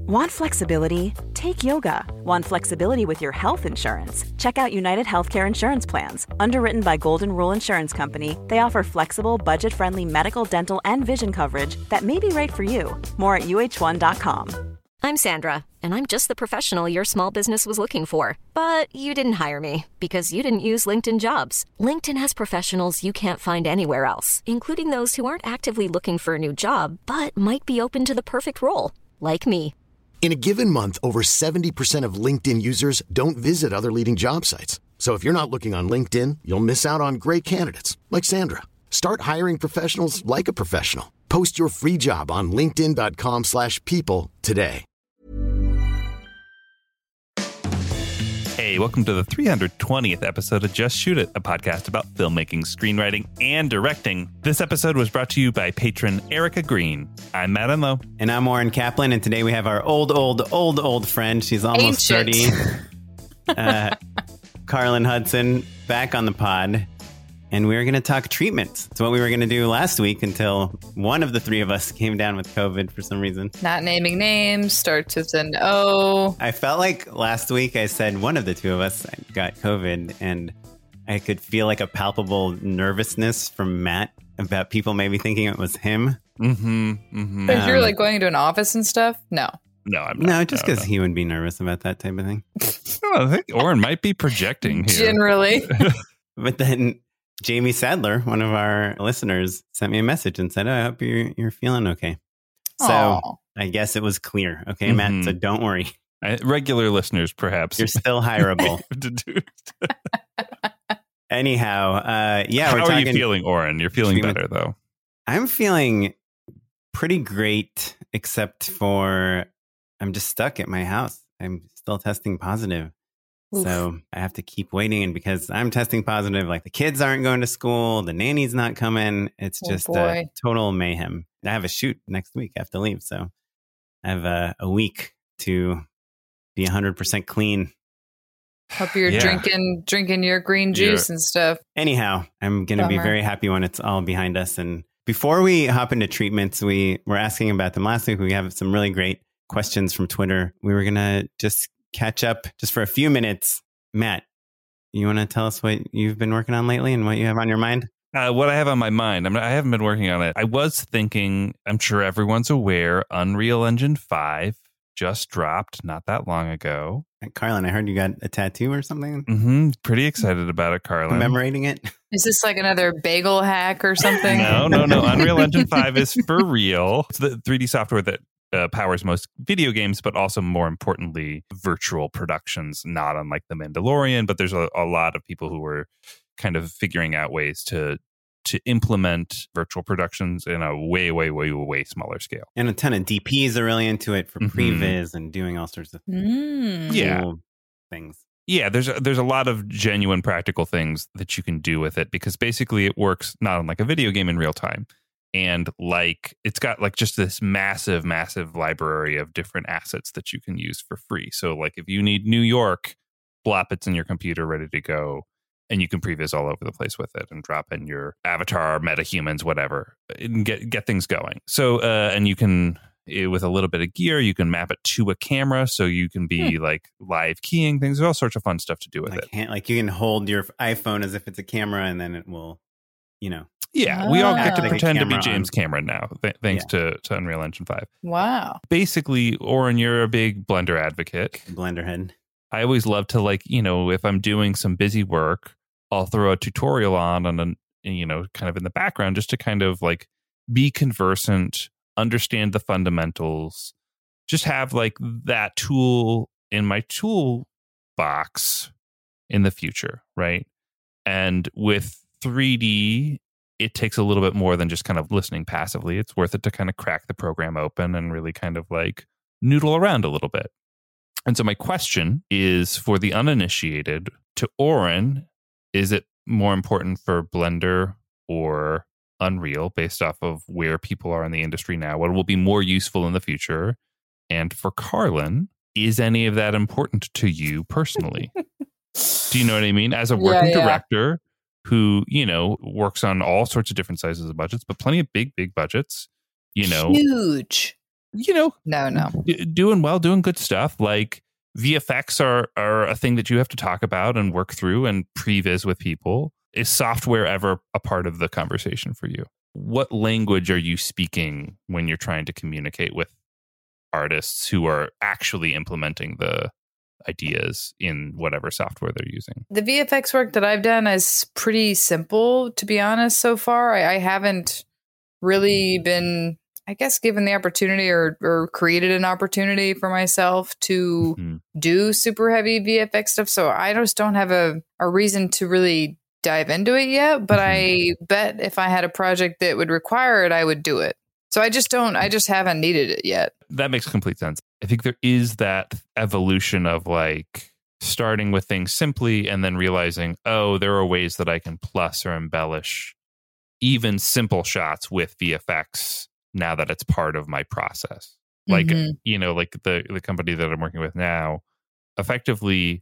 Want flexibility? Take yoga. Want flexibility with your health insurance? Check out United Healthcare Insurance Plans. Underwritten by Golden Rule Insurance Company, they offer flexible, budget-friendly medical, dental, and vision coverage that may be right for you. More at uh1.com. I'm Sandra, and I'm just the professional your small business was looking for. But you didn't hire me because you didn't use LinkedIn Jobs. LinkedIn has professionals you can't find anywhere else, including those who aren't actively looking for a new job, but might be open to the perfect role, like me. In a given month, over 70% of LinkedIn users don't visit other leading job sites. So if you're not looking on LinkedIn, you'll miss out on great candidates like Sandra. Start hiring professionals like a professional. Post your free job on linkedin.com/people today. Hey, welcome to the 320th episode of Just Shoot It, a podcast about filmmaking, screenwriting, and directing. This episode was brought to you by patron Erica Green. I'm Matt Enlow. And I'm Warren Kaplan, and today we have our old friend. She's almost 30. Carlin Hudson back on the pod. And we're going to talk treatments. It's what we were going to do last week until one of the three of us came down with COVID for some reason. Not naming names, starts with an O. I felt like last week I said one of the two of us got COVID, and I could feel like a palpable nervousness from Matt about people maybe thinking it was him. If you're like going into an office and stuff? No. No, I'm not. No, just because he would be nervous about that type of thing. I think Oren might be projecting here. Generally. But then Jamie Sadler, one of our listeners, sent me a message and said, I hope you're feeling okay. So Aww. I guess it was clear. Okay, Matt, so don't worry. Regular listeners, perhaps. You're still hireable. Anyhow, How are you feeling, Oren? You're feeling better, though. I'm feeling pretty great, except for I'm just stuck at my house. I'm still testing positive. Oof. So I have to keep waiting. And because I'm testing positive, like the kids aren't going to school, the nanny's not coming. It's just a total mayhem. I have a shoot next week. I have to leave. So I have a week to be 100% clean. Hope you're drinking your green juice and stuff. Anyhow, I'm going to be very happy when it's all behind us. And before we hop into treatments, we were asking about them last week. We have some really great questions from Twitter. We were going to just catch up just for a few minutes. Matt, you want to tell us what you've been working on lately and what you have on your mind? What I have on my mind, I haven't been working on it. I was thinking, I'm sure everyone's aware, Unreal Engine 5 just dropped not that long ago. Carlin, I heard you got a tattoo or something. Pretty excited about it, Carlin. Commemorating it. Is this like another bagel hack or something? No. Unreal Engine 5 is for real. It's the 3D software that powers most video games, but also more importantly, virtual productions, not unlike The Mandalorian. But there's a lot of people who are kind of figuring out ways to implement virtual productions in a way smaller scale. And a ton of DPs are really into it for previs and doing all sorts of cool things. Yeah, there's a lot of genuine practical things that you can do with it, because basically it works not unlike a video game in real time. And like it's got like just this massive library of different assets that you can use for free. So like if you need New York, blop, it's in your computer ready to go. And you can previs all over the place with it and drop in your avatar, metahumans, whatever, and get things going. So and you can, with a little bit of gear, you can map it to a camera, so you can be like live keying things. There's all sorts of fun stuff to do with it. Like you can hold your iPhone as if it's a camera, and then it will, Yeah, we all get to pretend to be James Cameron now, thanks to Unreal Engine 5. Wow. Basically, Oren, you're a big Blender advocate. Blenderhead. I always love to, like, if I'm doing some busy work, I'll throw a tutorial on and kind of in the background, just to kind of like be conversant, understand the fundamentals, just have like that tool in my toolbox in the future, right? And with 3D, it takes a little bit more than just kind of listening passively. It's worth it to kind of crack the program open and really kind of like noodle around a little bit. And so my question is, for the uninitiated, to Oren, is it more important for Blender or Unreal based off of where people are in the industry now? What will be more useful in the future? And for Carlin, is any of that important to you personally? Do you know what I mean? As a working director who, works on all sorts of different sizes of budgets, but plenty of big budgets, Huge. No. Doing well, doing good stuff. Like VFX are a thing that you have to talk about and work through and previs with people. Is software ever a part of the conversation for you? What language are you speaking when you're trying to communicate with artists who are actually implementing the ideas in whatever software they're using? The VFX work that I've done is pretty simple, to be honest, so far. I haven't really been, I guess, given the opportunity or created an opportunity for myself to do super heavy VFX stuff. So I just don't have a reason to really dive into it yet. But I bet if I had a project that would require it, I would do it. So I just haven't needed it yet. That makes complete sense. I think there is that evolution of like starting with things simply and then realizing, oh, there are ways that I can plus or embellish even simple shots with VFX now that it's part of my process. Like, like the company that I'm working with now, effectively,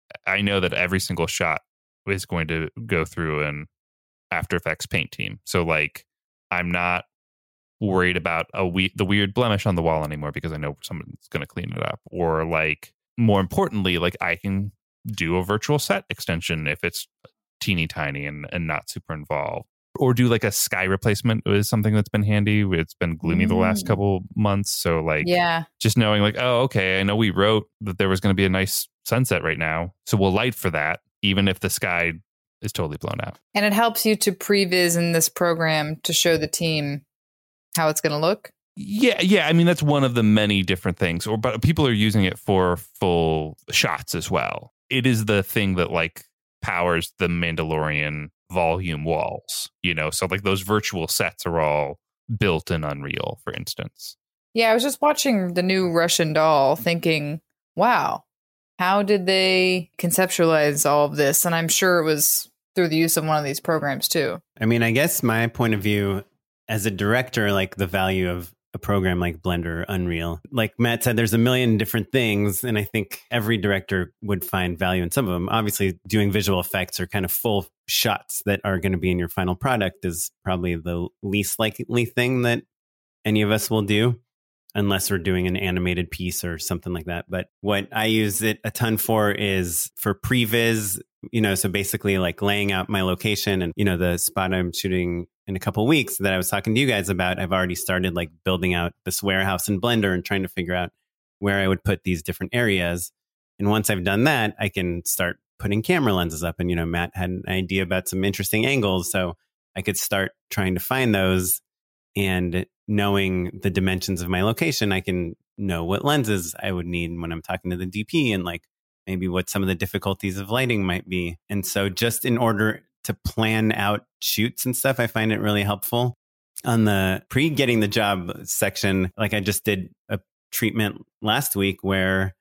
I know that every single shot is going to go through an After Effects paint team. So like, I'm not worried about the weird blemish on the wall anymore because I know someone's going to clean it up. Or like, more importantly, like I can do a virtual set extension if it's teeny tiny and not super involved. Or do like a sky replacement is something that's been handy. It's been gloomy the last couple months. So like, just knowing like, oh, okay, I know we wrote that there was going to be a nice sunset right now. So we'll light for that, even if the sky is totally blown out. And it helps you to previs in this program to show the team how it's going to look. Yeah. I mean, that's one of the many different things. But people are using it for full shots as well. It is the thing that like powers the Mandalorian volume walls, so like those virtual sets are all built in Unreal, for instance. Yeah, I was just watching the new Russian Doll thinking, wow, how did they conceptualize all of this? And I'm sure it was through the use of one of these programs too. I mean, I guess my point of view as a director, like the value of a program like Blender or Unreal. Like Matt said, there's a million different things, and I think every director would find value in some of them. Obviously, doing visual effects or kind of full shots that are going to be in your final product is probably the least likely thing that any of us will do, unless we're doing an animated piece or something like that. But what I use it a ton for is for previs, so basically like laying out my location and, the spot I'm shooting in a couple of weeks that I was talking to you guys about. I've already started like building out this warehouse in Blender and trying to figure out where I would put these different areas. And once I've done that, I can start putting camera lenses up. And, Matt had an idea about some interesting angles. So I could start trying to find those, and knowing the dimensions of my location, I can know what lenses I would need when I'm talking to the DP and like maybe what some of the difficulties of lighting might be. And so just in order to plan out shoots and stuff, I find it really helpful. On the pre-getting the job section, like I just did a treatment last week where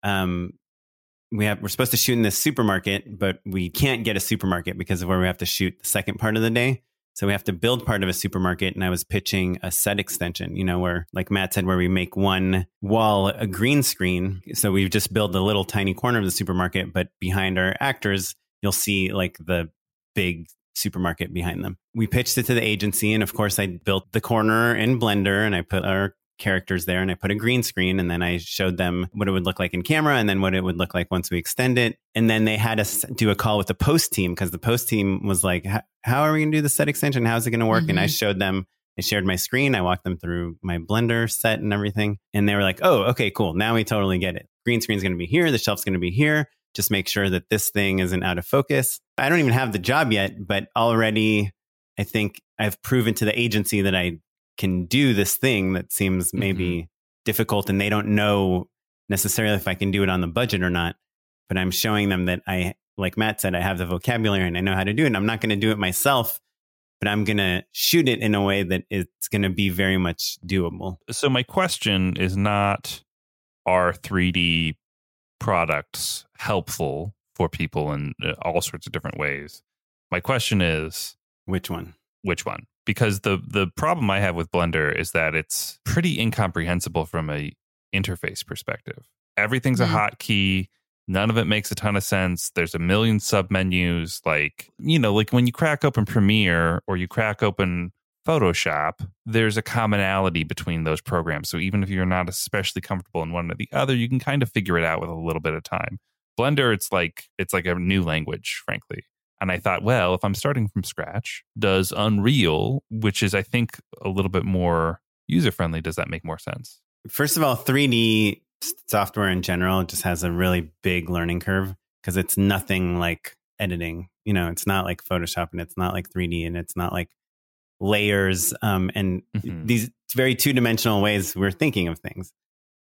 we're supposed to shoot in this supermarket, but we can't get a supermarket because of where we have to shoot the second part of the day. So we have to build part of a supermarket. And I was pitching a set extension, where like Matt said, where we make one wall a green screen. So we've just built a little tiny corner of the supermarket, but behind our actors, you'll see like the big supermarket behind them. We pitched it to the agency. And of course, I built the corner in Blender and I put our characters there and I put a green screen, and then I showed them what it would look like in camera and then what it would look like once we extend it. And then they had us do a call with the post team because the post team was like, how are we going to do the set extension? How's it going to work? And I showed them, I shared my screen. I walked them through my Blender set and everything. And they were like, oh, okay, cool. Now we totally get it. Green screen's going to be here. The shelf's going to be here. Just make sure that this thing isn't out of focus. I don't even have the job yet, but already I think I've proven to the agency that I can do this thing that seems maybe difficult, and they don't know necessarily if I can do it on the budget or not. But I'm showing them that I, like Matt said, I have the vocabulary and I know how to do it. And I'm not going to do it myself, but I'm going to shoot it in a way that it's going to be very much doable. So my question is not, are 3D products helpful for people in all sorts of different ways? My question is, which one? Because the problem I have with Blender is that it's pretty incomprehensible from a interface perspective. Everything's a hotkey. None of it makes a ton of sense. There's a million submenus. Like, like when you crack open Premiere or you crack open Photoshop, there's a commonality between those programs. So even if you're not especially comfortable in one or the other, you can kind of figure it out with a little bit of time. Blender, it's like a new language, frankly. And I thought, well, if I'm starting from scratch, does Unreal, which is, I think, a little bit more user-friendly, does that make more sense? First of all, 3D software in general just has a really big learning curve because it's nothing like editing. You know, it's not like Photoshop and it's not like 3D and it's not like layers and these very two-dimensional ways we're thinking of things.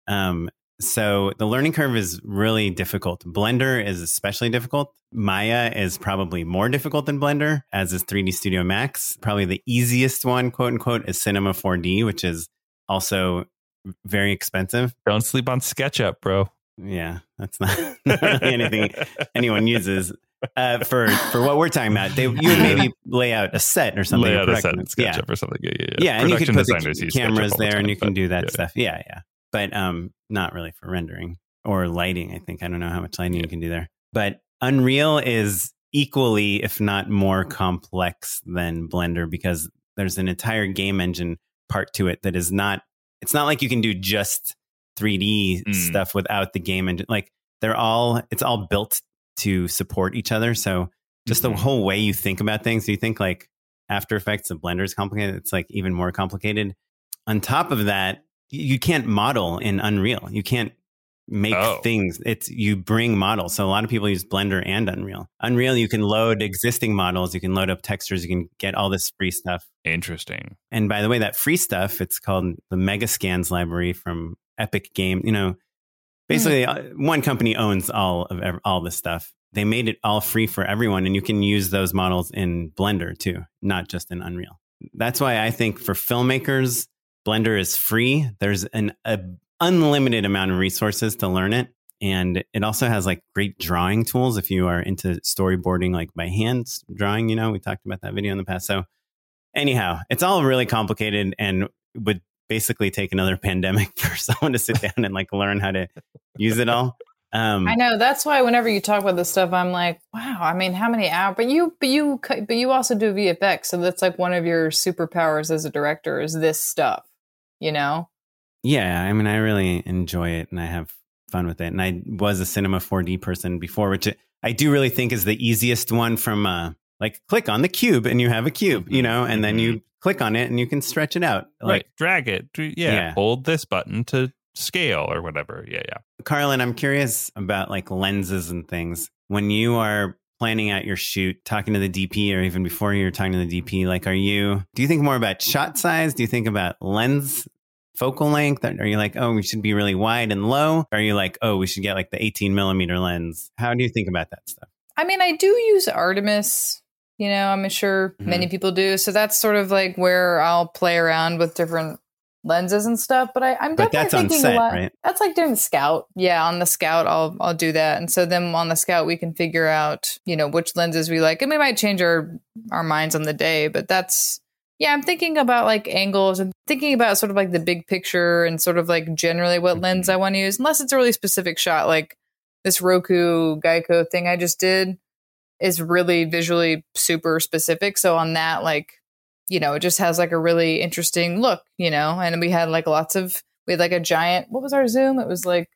So the learning curve is really difficult. Blender is especially difficult. Maya is probably more difficult than Blender, as is 3D Studio Max. Probably the easiest one, quote unquote, is Cinema 4D, which is also very expensive. Don't sleep on SketchUp, bro. Yeah, that's not really anything anyone uses. For what we're talking about, you would maybe lay out a set or something. Lay out a set in SketchUp or something. Yeah, and you could put the cameras there and you can do that stuff. Yeah. But not really for rendering or lighting, I think. I don't know how much lighting you can do there. But Unreal is equally, if not more complex than Blender because there's an entire game engine part to it that is not, it's not like you can do just 3D stuff without the game engine. Like it's all built to support each other. So just the whole way you think about things, you think like After Effects of Blender is complicated. It's like even more complicated. On top of that, you can't model in Unreal. You can't make things. You bring models. So a lot of people use Blender and Unreal. Unreal, you can load existing models. You can load up textures. You can get all this free stuff. Interesting. And by the way, that free stuff, it's called the Megascans library from Epic Game. You know, basically one company owns all this stuff. They made it all free for everyone. And you can use those models in Blender too, not just in Unreal. That's why I think for filmmakers, Blender is free. There's an unlimited amount of resources to learn it. And it also has like great drawing tools if you are into storyboarding, like by hand drawing. You know, we talked about that video in the past. So anyhow, it's all really complicated and would basically take another pandemic for someone to sit down and like learn how to use it all. I know, that's why whenever you talk about this stuff, I'm like, wow, I mean, how many hours? But you also do VFX. So that's like one of your superpowers as a director is this stuff. You know? Yeah, I mean, I really enjoy it and I have fun with it. And I was a Cinema 4D person before, which I do really think is the easiest one from like click on the cube and you have a cube, you know, and then you click on it and you can stretch it out. Like drag it. Yeah. Hold this button to scale or whatever. Yeah. Carlin, I'm curious about like lenses and things. When you are planning out your shoot, talking to the DP, or even before you're talking to the DP, like, do you think more about shot size? Do you think about lens focal length? Are you like, oh, we should be really wide and low? Or are you like, oh, we should get like the 18 millimeter lens? How do you think about that stuff? I mean, I do use Artemis, you know, I'm sure many people do. So that's sort of like where I'll play around with different lenses and stuff, but I'm definitely that's on thinking set, a lot. Right? That's like doing the Scout. Yeah, on the Scout, I'll do that, and so then on the Scout we can figure out, you know, which lenses we like, and we might change our minds on the day. But I'm thinking about like angles and thinking about sort of like the big picture and sort of like generally what lens I want to use, unless it's a really specific shot, like this Roku Geico thing I just did is really visually super specific. So on that, like, you know, it just has like a really interesting look, you know, and we had like we had like a giant, what was our zoom? It was like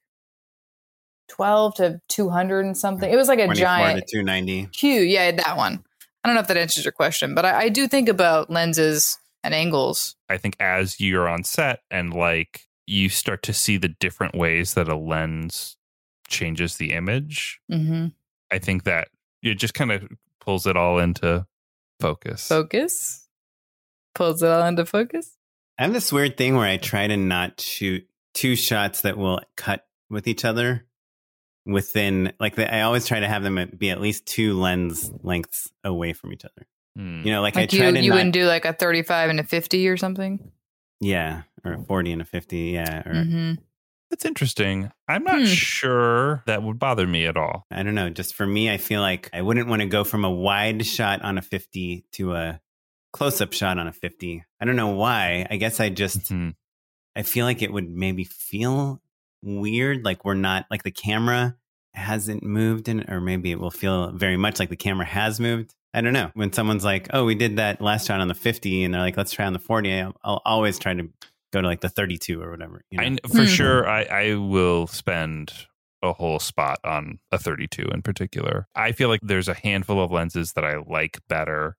12 to 200 and something. It was like a 24 giant to 290. Huge. Yeah, that one. I don't know if that answers your question, but I do think about lenses and angles. I think as you're on set and like you start to see the different ways that a lens changes the image, I think that it just kind of pulls it all into focus. Pulls it all into focus. I have this weird thing where I try to not shoot two shots that will cut with each other within, like, I always try to have them be at least two lens lengths away from each other. You know, like I try to. You wouldn't do like a 35 and a 50 or something? Yeah, or a 40 and a 50. Yeah. Or, That's interesting. I'm not sure that would bother me at all. I don't know. Just for me, I feel like I wouldn't want to go from a wide shot on a 50 to a close-up shot on a 50. I don't know why. I guess I just, I feel like it would maybe feel weird. Like we're not, like the camera hasn't moved or maybe it will feel very much like the camera has moved. I don't know. When someone's like, oh, we did that last shot on the 50 and they're like, let's try on the 40. I'll always try to go to like the 32 or whatever. You know? For sure, I will spend a whole spot on a 32 in particular. I feel like there's a handful of lenses that I like better.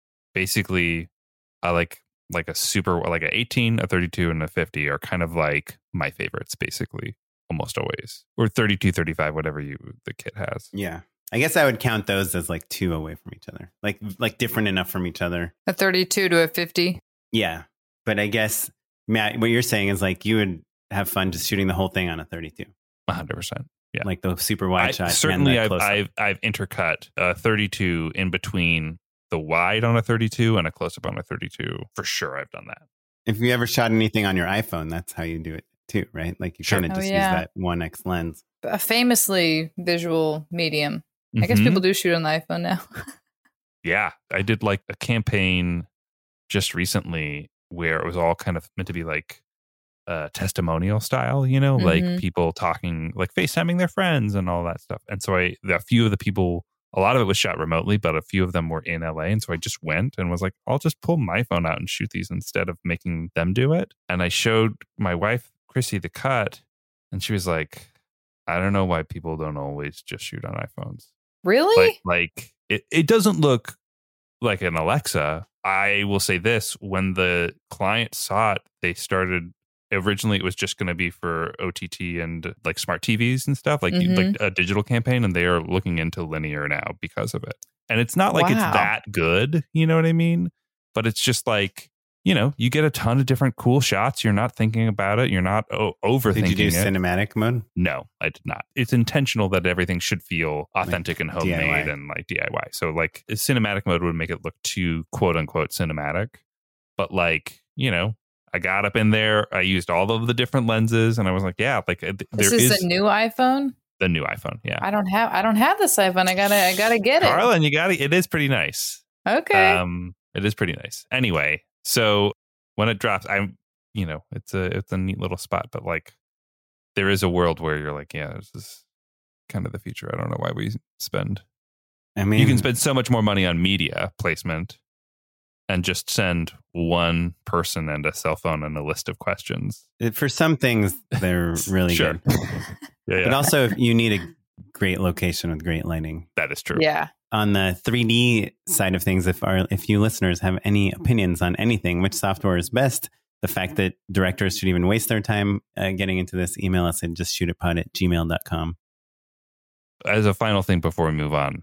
Basically, I like a super, like an 18, a 32, and a 50 are kind of like my favorites, basically, almost always. Or 32, 35, whatever the kit has. Yeah. I guess I would count those as like two away from each other, like different enough from each other. A 32 to a 50. Yeah. But I guess, Matt, what you're saying is like you would have fun just shooting the whole thing on a 32. 100%. Yeah. Like the super wide shot. Certainly, I've intercut a 32 in between the wide on a 32 and a close up on a 32. For sure, I've done that. If you ever shot anything on your iPhone, that's how you do it too, right? Like you kind of use that 1x lens. A famously visual medium. I guess people do shoot on the iPhone now. Yeah. I did like a campaign just recently where it was all kind of meant to be like testimonial style, you know, like people talking, like FaceTiming their friends and all that stuff. And so a few of the people, a lot of it was shot remotely, but a few of them were in LA. And so I just went and was like, I'll just pull my phone out and shoot these instead of making them do it. And I showed my wife, Chrissy, the cut. And she was like, I don't know why people don't always just shoot on iPhones. Really? Like it doesn't look like an Alexa. I will say this, when the client saw it, they started, originally it was just going to be for OTT and like smart TVs and stuff, like a digital campaign, and they are looking into linear now because of it. And it's not like it's that good, you know what I mean? But it's just like, you know, you get a ton of different cool shots. You're not thinking about it. You're not overthinking it. Did you do cinematic mode? No, I did not. It's intentional that everything should feel authentic and homemade DIY. and like DIY. So like cinematic mode would make it look too quote unquote cinematic. But like, you know, I got up in there. I used all of the different lenses, and I was like, "Yeah, like this is the new iPhone." The new iPhone, yeah. I don't have this iPhone. I gotta get it. Carlin, you got it. It is pretty nice. Okay. It is pretty nice. Anyway, so when it drops, it's a neat little spot. But like, there is a world where you're like, yeah, this is kind of the future. I don't know why we spend. I mean, you can spend so much more money on media placement and just send one person and a cell phone and a list of questions. For some things, they're really good. Yeah. But also, you need a great location with great lighting. That is true. Yeah. On the 3D side of things, if you listeners have any opinions on anything, which software is best, the fact that directors should even waste their time getting into this, email us at justshootitpod@gmail.com. As a final thing before we move on,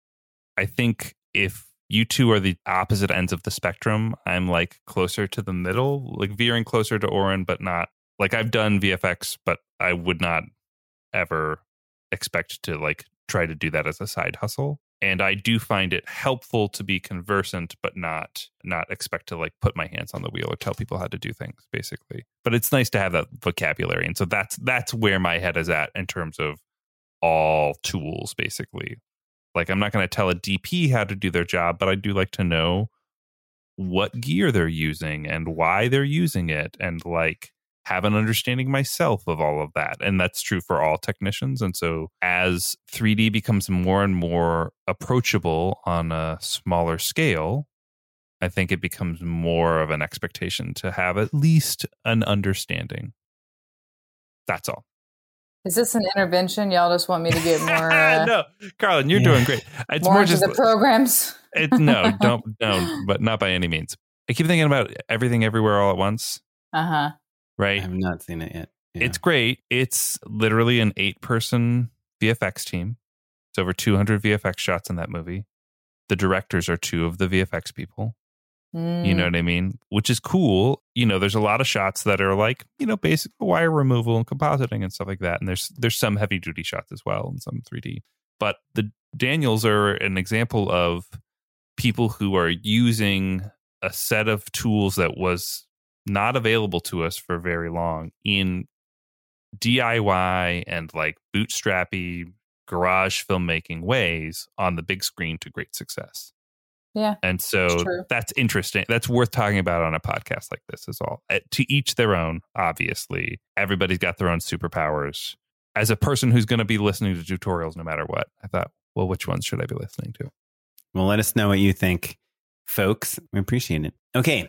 I think if you two are the opposite ends of the spectrum, I'm like closer to the middle, like veering closer to Oren, but not like I've done VFX, but I would not ever expect to like try to do that as a side hustle. And I do find it helpful to be conversant, but not expect to like put my hands on the wheel or tell people how to do things, basically. But it's nice to have that vocabulary. And so that's where my head is at in terms of all tools, basically. Like, I'm not going to tell a DP how to do their job, but I do like to know what gear they're using and why they're using it, and like have an understanding myself of all of that. And that's true for all technicians. And so as 3D becomes more and more approachable on a smaller scale, I think it becomes more of an expectation to have at least an understanding. That's all. Is this an intervention? Y'all just want me to get more? No, Carlin, you're doing great. It's more just the programs. No, don't, but not by any means. I keep thinking about Everything Everywhere All at Once. Right? I have not seen it yet. Yeah. It's great. It's literally an 8-person VFX team. It's over 200 VFX shots in that movie. The directors are 2 of the VFX people. You know what I mean? Which is cool. You know, there's a lot of shots that are like, you know, basic wire removal and compositing and stuff like that. And there's some heavy duty shots as well and some 3D. But the Daniels are an example of people who are using a set of tools that was not available to us for very long in DIY and like bootstrappy garage filmmaking ways on the big screen to great success. Yeah. And so that's interesting. That's worth talking about on a podcast like this is all. To each their own, obviously. Everybody's got their own superpowers. as a person who's going to be listening to tutorials no matter what, I thought, well, which ones should I be listening to? Well, let us know what you think, folks. We appreciate it. Okay.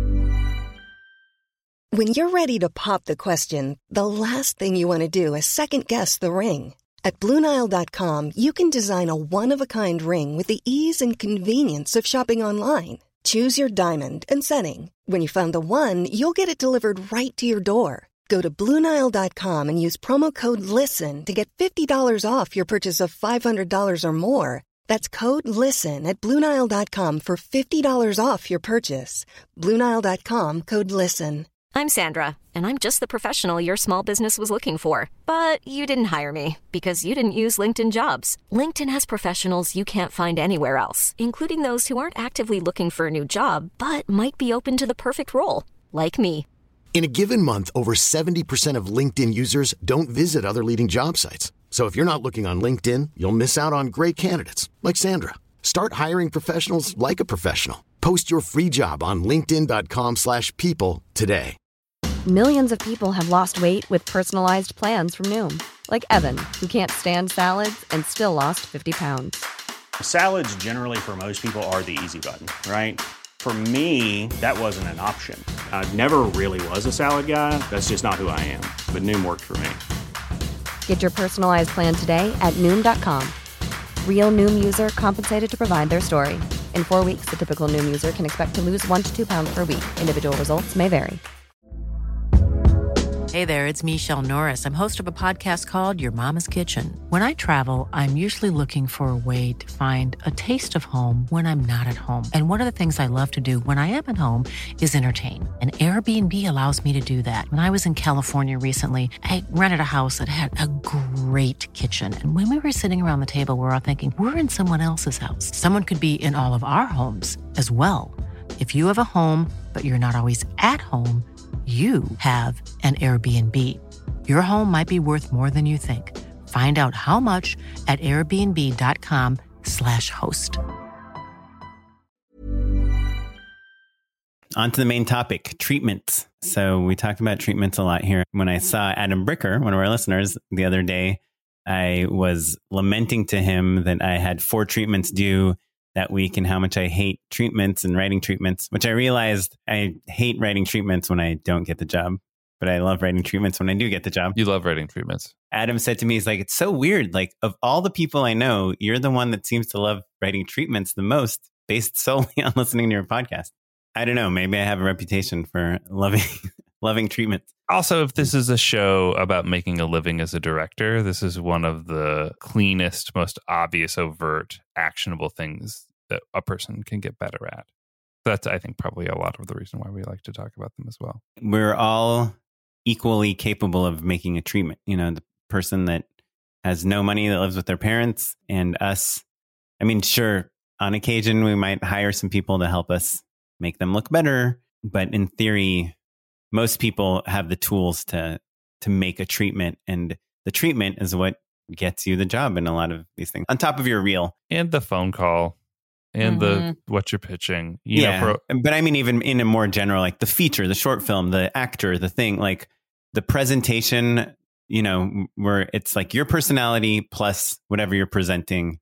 When you're ready to pop the question, the last thing you want to do is second guess the ring. At BlueNile.com, you can design a one-of-a-kind ring with the ease and convenience of shopping online. Choose your diamond and setting. When you find the one, you'll get it delivered right to your door. Go to BlueNile.com and use promo code LISTEN to get $50 off your purchase of $500 or more. That's code LISTEN at BlueNile.com for $50 off your purchase. BlueNile.com, code LISTEN. I'm Sandra, and I'm just the professional your small business was looking for. But you didn't hire me because you didn't use LinkedIn Jobs. LinkedIn has professionals you can't find anywhere else, including those who aren't actively looking for a new job, but might be open to the perfect role, like me. In a given month, over 70% of LinkedIn users don't visit other leading job sites. So if you're not looking on LinkedIn, you'll miss out on great candidates like Sandra. Start hiring professionals like a professional. Post your free job on linkedin.com/people today. Millions of people have lost weight with personalized plans from Noom, like Evan, who can't stand salads and still lost 50 pounds. Salads generally for most people are the easy button, right? For me, that wasn't an option. I never really was a salad guy. That's just not who I am. But Noom worked for me. Get your personalized plan today at Noom.com. Real Noom user compensated to provide their story. In 4 weeks, the typical Noom user can expect to lose 1 to 2 pounds per week. Individual results may vary. Hey there, it's Michelle Norris. I'm host of a podcast called Your Mama's Kitchen. When I travel, I'm usually looking for a way to find a taste of home when I'm not at home. And one of the things I love to do when I am at home is entertain. And Airbnb allows me to do that. When I was in California recently, I rented a house that had a great kitchen. And when we were sitting around the table, we were all thinking, we're in someone else's house. Someone could be in all of our homes as well. If you have a home, but you're not always at home, you have an Airbnb. Your home might be worth more than you think. Find out how much at airbnb.com/host. On to the main topic, treatments. So we talked about treatments a lot here. When I saw Adam Bricker, one of our listeners, the other day, I was lamenting to him that I had 4 treatments due that week and how much I hate treatments and writing treatments, which I realized I hate writing treatments when I don't get the job, but I love writing treatments when I do get the job. You love writing treatments. Adam said to me, he's like, it's so weird. Like, of all the people I know, you're the one that seems to love writing treatments the most, based solely on listening to your podcast. I don't know. Maybe I have a reputation for loving treatments. Also, if this is a show about making a living as a director, this is one of the cleanest, most obvious, overt, actionable things that a person can get better at. That's, I think, probably a lot of the reason why we like to talk about them as well. We're all equally capable of making a treatment. You know, the person that has no money that lives with their parents and us. I mean, sure, on occasion, we might hire some people to help us make them look better. But in theory, most people have the tools to make a treatment, and the treatment is what gets you the job in a lot of these things. On top of your reel and the phone call and the what you're pitching, you know, but I mean, even in a more general, like the feature, the short film, the actor, the thing, like the presentation, you know, where it's like your personality plus whatever you're presenting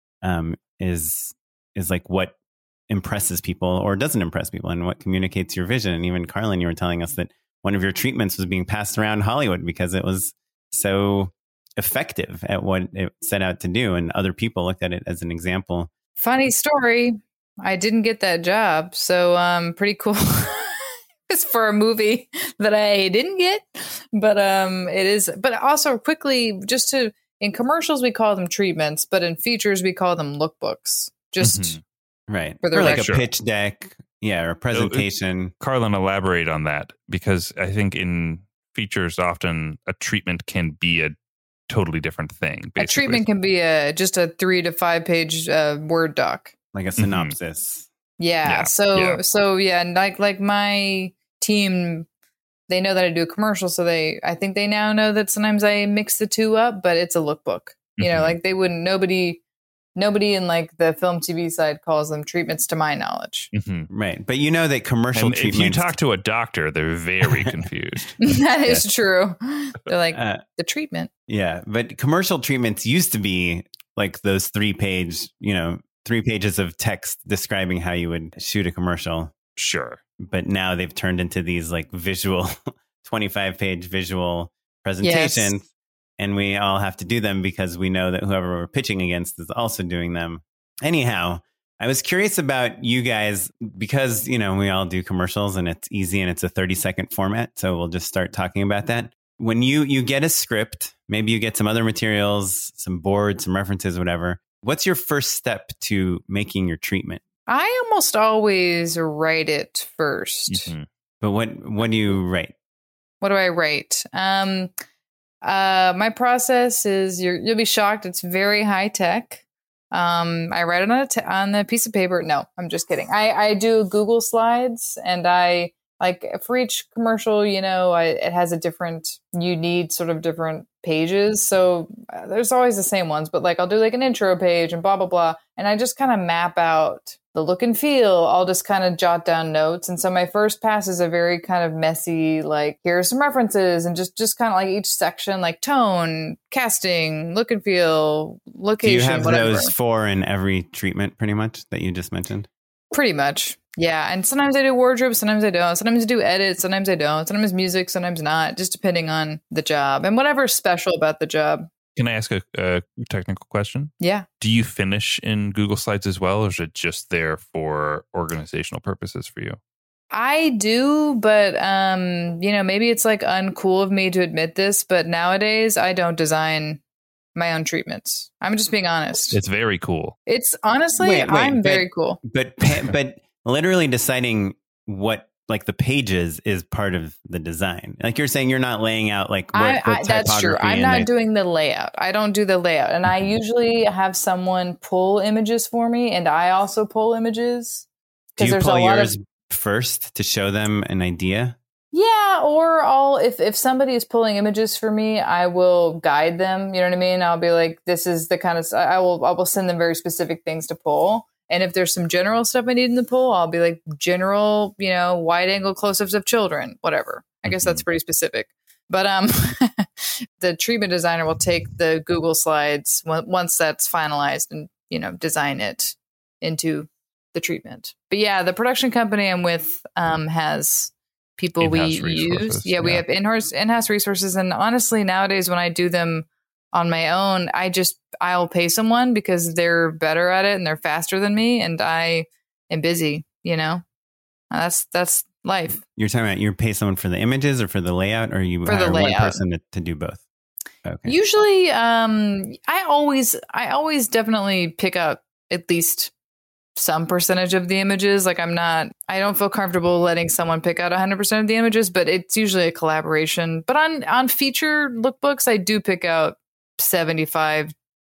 is like what impresses people or doesn't impress people and what communicates your vision. And even Carlin, you were telling us that one of your treatments was being passed around Hollywood because it was so effective at what it set out to do. And other people looked at it as an example. Funny story. I didn't get that job. So pretty cool. It's for a movie that I didn't get, but it is. But also quickly, just to, in commercials, we call them treatments, but in features, we call them lookbooks. Just right. For the or like record. a pitch deck. Yeah. Or a presentation. Carlin, elaborate on that, because I think in features, often a treatment can be a totally different thing. Basically. A treatment can be just a 3 to 5 page Word doc. Like a synopsis. Yeah. So like my team, they know that I do a commercial. So I think they now know that sometimes I mix the two up, but it's a lookbook. You know, like nobody nobody in like the film TV side calls them treatments to my knowledge. Right. But you know that commercial treatments... If you talk to a doctor, they're very confused. That is true. They're like, the treatment. Yeah. But commercial treatments used to be like those 3 pages of text describing how you would shoot a commercial. Sure. But now they've turned into these like visual 25-page visual presentations. Yes. And we all have to do them because we know that whoever we're pitching against is also doing them. Anyhow, I was curious about you guys because, we all do commercials and it's easy and it's a 30-second format. So we'll just start talking about that. When you get a script, maybe you get some other materials, some boards, some references, whatever. What's your first step to making your treatment? I almost always write it first. But what do you write? What do I write? My process is you'll be shocked. It's very high tech. I write it on a piece of paper. No, I'm just kidding. I do Google Slides, and I like for each commercial, it has a different. You need sort of different pages, so there's always the same ones. But like I'll do like an intro page and blah blah blah, and I just kind of map out the look and feel. I'll just kind of jot down notes. And so my first pass is a very kind of messy, like, here are some references and just kind of like each section, like tone, casting, look and feel, location, Do you have whatever. those 4 in every treatment pretty much that you just mentioned? Pretty much. Yeah. And sometimes I do wardrobe, sometimes I don't. Sometimes I do edits, sometimes I don't. Sometimes music, sometimes not, just depending on the job and whatever's special about the job. Can I ask a technical question? Yeah. Do you finish in Google Slides as well, or is it just there for organizational purposes for you? I do, but maybe it's like uncool of me to admit this, but nowadays I don't design my own treatments. I'm just being honest. It's very cool. It's honestly, I'm very cool. But literally deciding what like the pages is part of the design. Like you're saying, you're not laying out like what that's true. I'm not doing the layout. I don't do the layout. And I usually have someone pull images for me, and I also pull images. Do you pull yours first to show them an idea? Yeah, or if somebody is pulling images for me, I will guide them. You know what I mean? I'll be like, this is the kind of I will send them very specific things to pull. And if there's some general stuff I need in the pool, I'll be like general, wide angle close-ups of children, whatever. I guess that's pretty specific. But the treatment designer will take the Google Slides once that's finalized and, design it into the treatment. But yeah, the production company I'm with has people in-house we use. Yeah, we have in-house resources. And honestly, nowadays when I do them on my own, I'll pay someone because they're better at it and they're faster than me, and I am busy, That's life. You're talking about you pay someone for the images or for the layout, or you hire one person to do both? Okay. Usually, I always definitely pick out at least some percentage of the images. Like I don't feel comfortable letting someone pick out 100% of the images, but it's usually a collaboration. But on feature lookbooks, I do pick out 75+%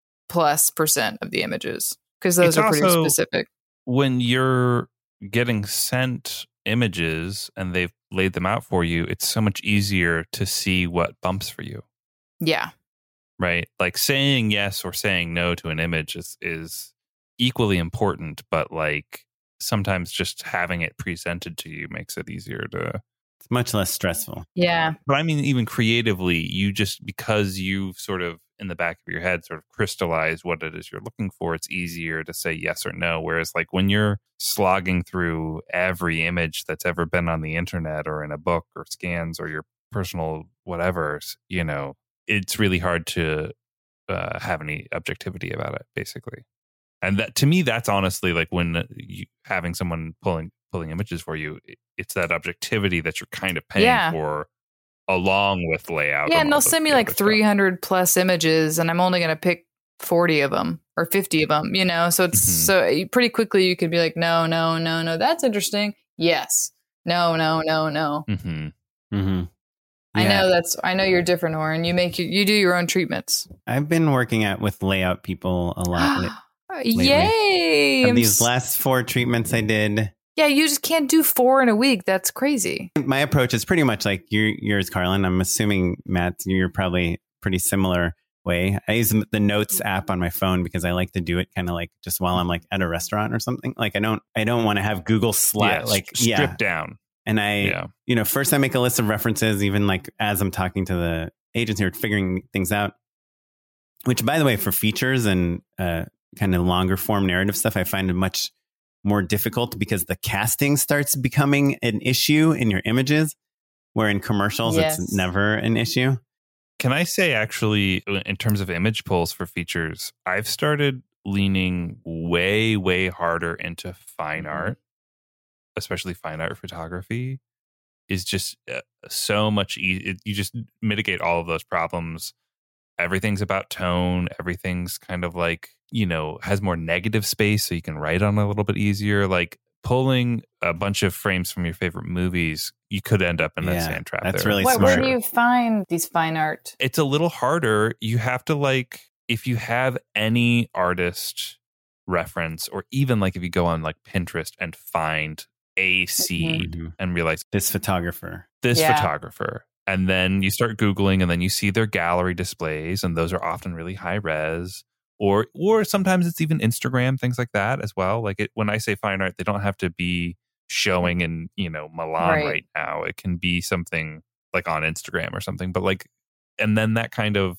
of the images because those are pretty specific. When you're getting sent images and they've laid them out for you, it's so much easier to see what bumps for you. Yeah. Right. Like saying yes or saying no to an image is equally important, but like sometimes just having it presented to you makes it easier to. It's much less stressful. Yeah. But I mean, even creatively, because you sort of in the back of your head sort of crystallize what it is you're looking for, it's easier to say yes or no. Whereas like when you're slogging through every image that's ever been on the internet or in a book or scans or your personal whatever, it's really hard to have any objectivity about it, basically. And that, to me, that's honestly like when having someone pulling images for you, it's that objectivity that you're kind of paying for along with layout. Yeah, and they'll send me like 300 plus images, and I'm only going to pick 40 of them or 50 of them, So it's so pretty quickly you could be like, no, that's interesting. Yes. No. Mm-hmm. Mm-hmm. Yeah. I know you're different, Oren. You do your own treatments. I've been working with layout people a lot. Yay! Of these last 4 treatments I did. Yeah, you just can't do 4 in a week. That's crazy. My approach is pretty much like yours, Carlin. I'm assuming, Matt, you're probably pretty similar, way. I use the Notes app on my phone because I like to do it kind of like just while I'm like at a restaurant or something. Like I don't want to have Google strip down. And first I make a list of references, even like as I'm talking to the agents who are figuring things out, which by the way, for features and kind of longer form narrative stuff, I find it much more difficult because the casting starts becoming an issue in your images, where in commercials, it's never an issue. Can I say, actually, in terms of image pulls for features, I've started leaning way, way harder into fine art, especially fine art photography, is just so much easier. You just mitigate all of those problems. Everything's about tone. Everything's kind of like, has more negative space, so you can write on it a little bit easier. Like pulling a bunch of frames from your favorite movies, you could end up in that sand trap. That's there. really smart. smart. Where do you find these fine art? It's a little harder. You have to if you have any artist reference, or even like if you go on like Pinterest and find a seed and realize this photographer. And then you start Googling and then you see their gallery displays, and those are often really high res. Or sometimes it's even Instagram, things like that as well. Like when I say fine art, they don't have to be showing in, Milan right now. It can be something like on Instagram or something. But and then that kind of,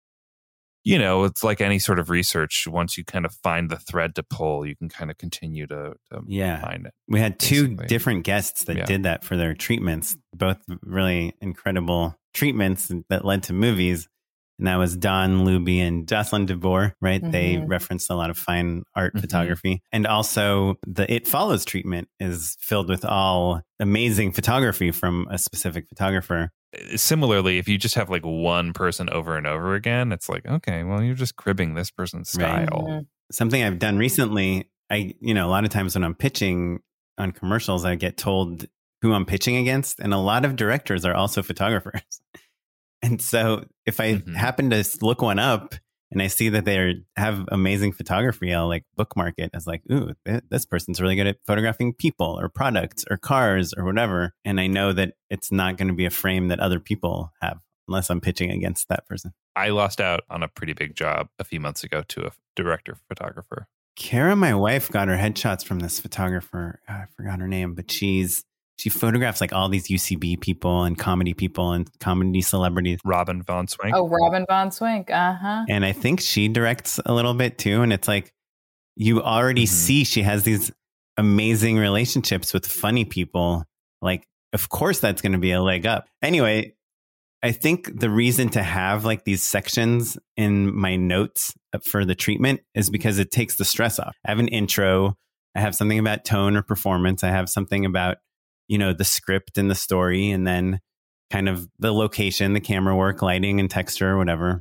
it's like any sort of research. Once you kind of find the thread to pull, you can kind of continue to find it. We had two different guests that did that for their treatments, both really incredible treatments that led to movies. And that was Don Luby and Jocelyn DeBoer, right? Mm-hmm. They referenced a lot of fine art photography. And also the It Follows treatment is filled with all amazing photography from a specific photographer. Similarly, if you just have like one person over and over again, it's like, okay, well, you're just cribbing this person's style. Right. Mm-hmm. Something I've done recently, a lot of times when I'm pitching on commercials, I get told who I'm pitching against. And a lot of directors are also photographers. And so if I happen to look one up and I see that they have amazing photography, I'll like bookmark it as like, ooh, this person's really good at photographing people or products or cars or whatever. And I know that it's not going to be a frame that other people have unless I'm pitching against that person. I lost out on a pretty big job a few months ago to a director photographer. Kara, my wife, got her headshots from this photographer. I forgot her name, but she photographs like all these UCB people and comedy celebrities. Robin Von Swink. Oh, Robin Von Swink. Uh-huh. And I think she directs a little bit too. And it's like, you already see she has these amazing relationships with funny people. Like, of course, that's going to be a leg up. Anyway, I think the reason to have like these sections in my notes for the treatment is because it takes the stress off. I have an intro. I have something about tone or performance. I have something about the script and the story, and then kind of the location, the camera work, lighting and texture or whatever.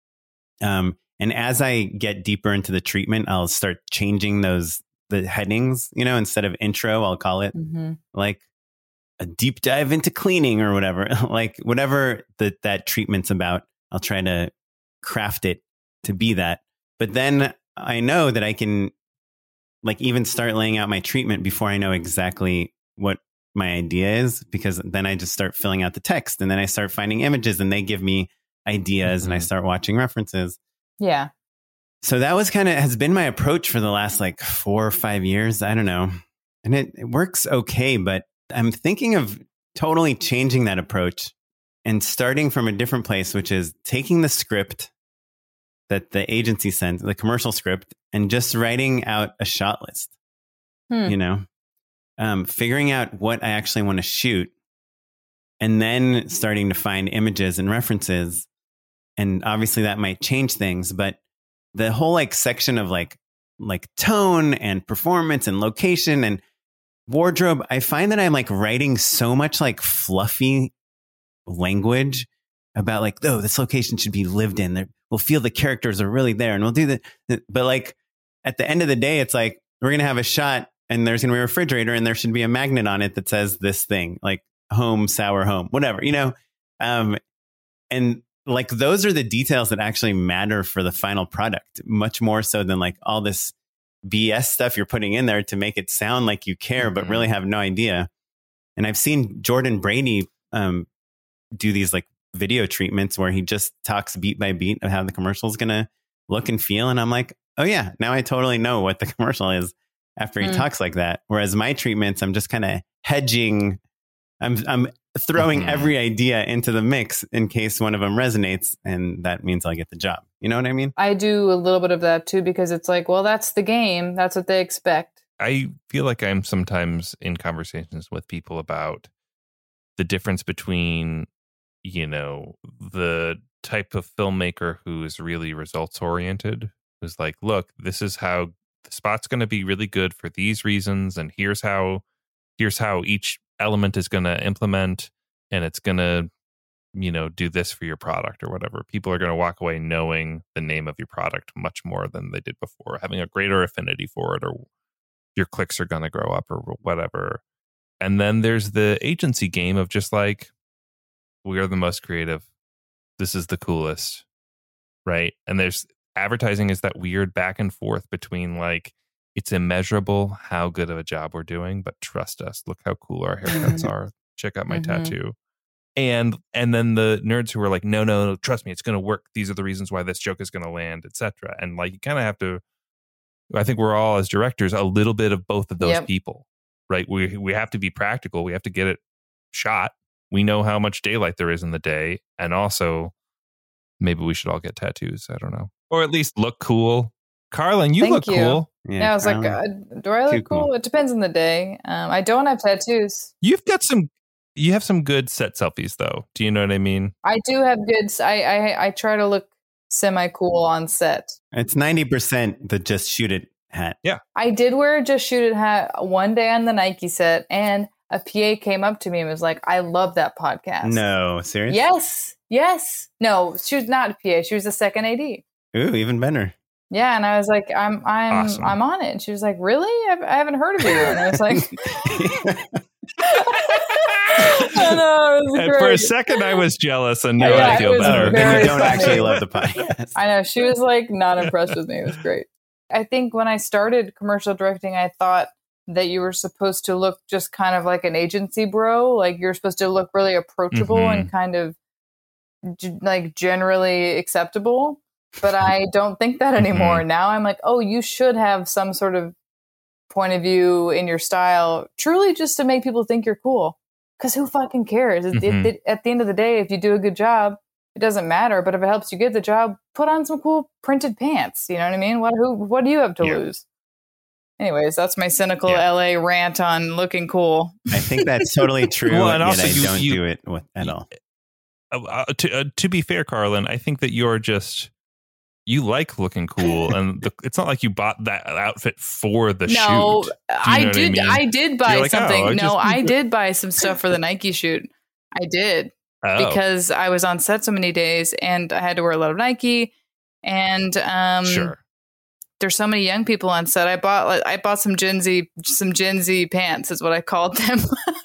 And as I get deeper into the treatment, I'll start changing the headings, instead of intro, I'll call it like a deep dive into cleaning or whatever, like whatever that treatment's about, I'll try to craft it to be that. But then I know that I can like even start laying out my treatment before I know exactly what my idea is, because then I just start filling out the text and then I start finding images and they give me ideas and I start watching references. Yeah. So that has been my approach for the last like 4 or 5 years. I don't know. And it works okay, but I'm thinking of totally changing that approach and starting from a different place, which is taking the script that the agency sent, the commercial script, and just writing out a shot list, figuring out what I actually want to shoot, and then starting to find images and references. And obviously that might change things, but the whole like section of like tone and performance and location and wardrobe, I find that I'm like writing so much like fluffy language about like, oh, this location should be lived in. We'll feel the characters are really there and we'll do that. But like at the end of the day, it's like, we're going to have a shot and there's going to be a refrigerator and there should be a magnet on it that says this thing, like home, sour home, whatever, and like, those are the details that actually matter for the final product, much more so than like all this BS stuff you're putting in there to make it sound like you care, but really have no idea. And I've seen Jordan Brady do these like video treatments where he just talks beat by beat of how the commercial is going to look and feel. And I'm like, oh yeah, now I totally know what the commercial is after he talks like that. Whereas my treatments, I'm just kind of hedging. I'm throwing every idea into the mix in case one of them resonates, and that means I'll get the job. You know what I mean? I do a little bit of that too, because it's like, well, that's the game. That's what they expect. I feel like I'm sometimes in conversations with people about the difference between, you know, the type of filmmaker who is really results oriented, who's like, look, this is how the spot's going to be really good for these reasons, and here's how each element is going to implement, and it's going to, you know, do this for your product or whatever. People are going to walk away knowing the name of your product much more than they did before, having a greater affinity for it, or your clicks are going to grow up or whatever. And then there's the agency game of just like, we are the most creative. This is the coolest. Right. And there's advertising is that weird back and forth between like, it's immeasurable how good of a job we're doing, but trust us, look how cool our haircuts are. Check out my tattoo. And then the nerds who are like, no, trust me, it's going to work. These are the reasons why this joke is going to land, etc. And like, you kind of have to, I think we're all as directors, a little bit of both of those people, right? We have to be practical. We have to get it shot. We know how much daylight there is in the day. And also maybe we should all get tattoos. I don't know. Or at least look cool. Carlin, you look cool. Yeah, I was like, do I look cool? It depends on the day. I don't have tattoos. You have some good set selfies though. Do you know what I mean? I do have good. I try to look semi-cool on set. It's 90% the just shoot it hat. Yeah. I did wear a just shoot it hat one day on the Nike set, and a PA came up to me and was like, I love that podcast. No, seriously? Yes. No, she was not a PA. She was a second AD. Ooh, even better. Yeah, and I was like, I'm awesome. I'm on it. And she was like, really? I haven't heard of you. And I was like, I know, it was and great. for a second, I was jealous, and now I feel better. And you don't actually love the podcast. I know. She was like not impressed with me. It was great. I think when I started commercial directing, I thought that you were supposed to look just kind of like an agency bro. Like you're supposed to look really approachable and kind of like generally acceptable. But I don't think that anymore. Now I'm like, oh, you should have some sort of point of view in your style, truly just to make people think you're cool. Because who fucking cares? At the end of the day, if you do a good job, it doesn't matter. But if it helps you get the job, put on some cool printed pants. You know what I mean? What do you have to lose? Anyways, that's my cynical LA rant on looking cool. I think that's totally true. Well, and also I don't do it at all. To be fair, Carlin, I think that you like looking cool, and it's not like you bought that outfit for the shoot. No, I did. I mean? I did buy like, something. I did buy some stuff for the Nike shoot. I did because I was on set so many days, and I had to wear a lot of Nike. And sure, there's so many young people on set. I bought some Gen Z pants, is what I called them.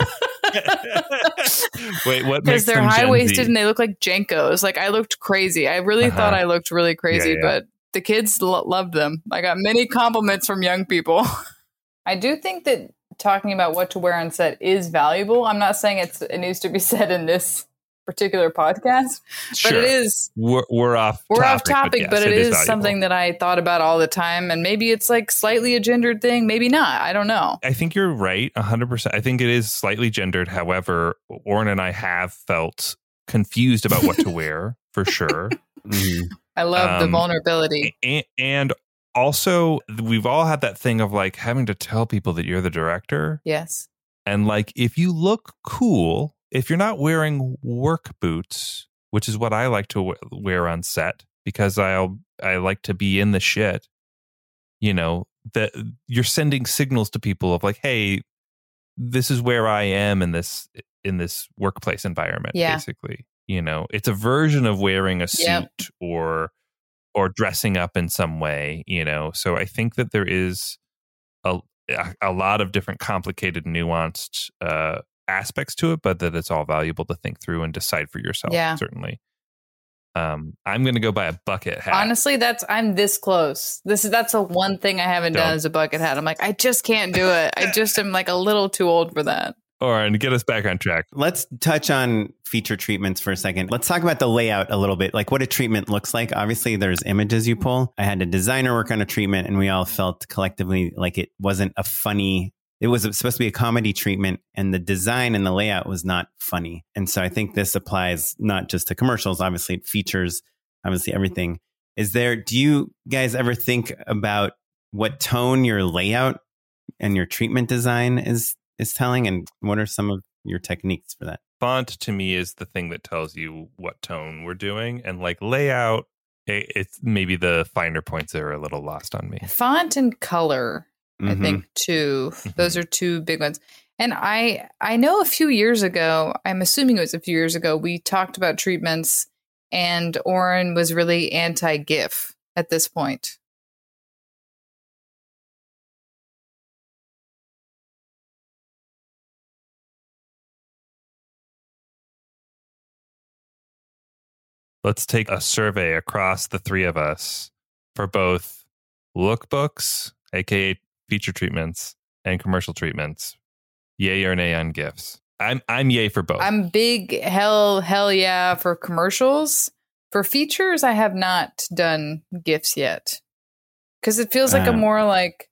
Wait, what? Because they're high waisted and they look like Jenkos. Like I looked crazy. I really thought I looked really crazy, but the kids loved them. I got many compliments from young people. I do think that talking about what to wear on set is valuable. I'm not saying it needs to be said in this particular podcast, but it is. We're off topic, but it is something that I thought about all the time. And maybe it's like slightly a gendered thing, maybe not. I don't know. I think you're right, 100%. I think it is slightly gendered. However, Oren and I have felt confused about what to wear for sure. I love the vulnerability. And also, we've all had that thing of like having to tell people that you're the director. Yes. And like, if you look cool, if you're not wearing work boots, which is what I like to wear on set because I like to be in the shit, you know, that you're sending signals to people of like, hey, this is where I am in this workplace environment, basically. You know, it's a version of wearing a suit or dressing up in some way, you know. So I think that there is a lot of different complicated, nuanced aspects to it, but that it's all valuable to think through and decide for yourself. Certainly. I'm going to go buy a bucket hat. Honestly, I'm this close. That's the one thing I haven't done is a bucket hat. I'm like, I just can't do it. I just am like a little too old for that. Oren, get us back on track. Let's touch on feature treatments for a second. Let's talk about the layout a little bit, like what a treatment looks like. Obviously, there's images you pull. I had a designer work on a treatment, and we all felt collectively like it wasn't a funny. It was supposed to be a comedy treatment, and the design and the layout was not funny. And so I think this applies not just to commercials. Obviously, it features obviously everything. Do you guys ever think about what tone your layout and your treatment design is telling, and what are some of your techniques for that? Font to me is the thing that tells you what tone we're doing, and like layout, it's maybe the finer points that are a little lost on me. Font and color, I think, too. Those are two big ones. And I know a few years ago, I'm assuming it was a few years ago, we talked about treatments, and Oren was really anti-GIF at this point. Let's take a survey across the three of us for both lookbooks, aka feature treatments, and commercial treatments. Yay or nay on GIFs? I'm yay for both. I'm big hell yeah for commercials. For features, I have not done GIFs yet because it feels like a more like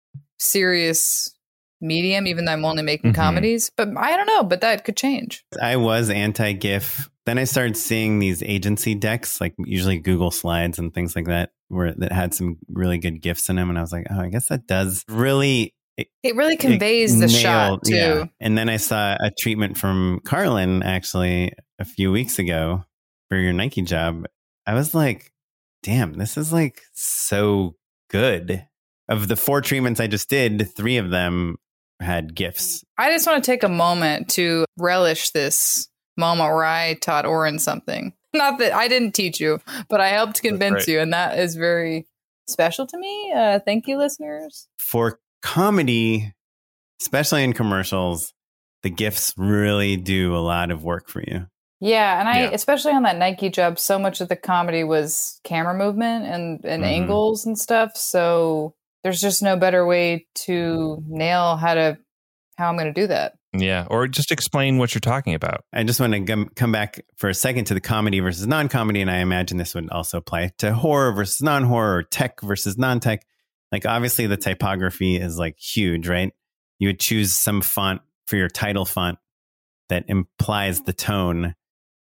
serious medium, even though I'm only making comedies. But I don't know, but that could change. I was anti-GIF. Then I started seeing these agency decks, like usually Google Slides and things like that, that had some really good GIFs in them. And I was like, oh, I guess that does really... It really conveys the shot, too. Yeah. And then I saw a treatment from Carlin, actually, a few weeks ago for your Nike job. I was like, damn, this is like so good. Of the 4 treatments I just did, 3 of them had GIFs. I just want to take a moment to relish this moment where I taught Oren something. Not that I didn't teach you, but I helped convince you. And that is very special to me. Thank you, listeners. For comedy, especially in commercials, the GIFs really do a lot of work for you. Yeah. And especially on that Nike job, so much of the comedy was camera movement and angles and stuff. So there's just no better way to nail how I'm going to do that. Yeah. Or just explain what you're talking about. I just want to come back for a second to the comedy versus non-comedy. And I imagine this would also apply to horror versus non-horror, or tech versus non-tech. Like, obviously the typography is like huge, right? You would choose some font for your title font that implies the tone.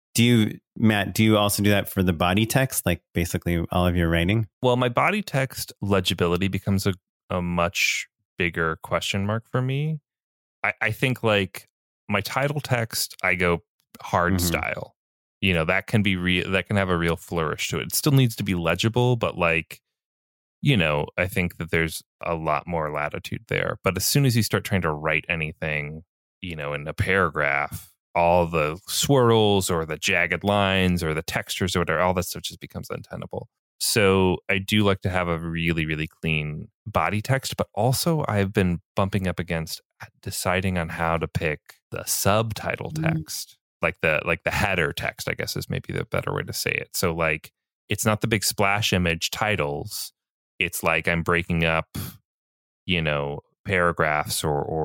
Matt, do you also do that for the body text, like basically all of your writing? Well, my body text legibility becomes a much bigger question mark for me. I think like my title text, I go hard style. You know, that can be that can have a real flourish to it. It still needs to be legible, but like, you know, I think that there's a lot more latitude there. But as soon as you start trying to write anything, you know, in a paragraph, all the swirls or the jagged lines or the textures or whatever, all that stuff just becomes untenable. So I do like to have a really, really clean body text, but also I've been bumping up against deciding on how to pick the subtitle text, like the header text, I guess is maybe the better way to say it. So like, it's not the big splash image titles. It's like I'm breaking up, you know, paragraphs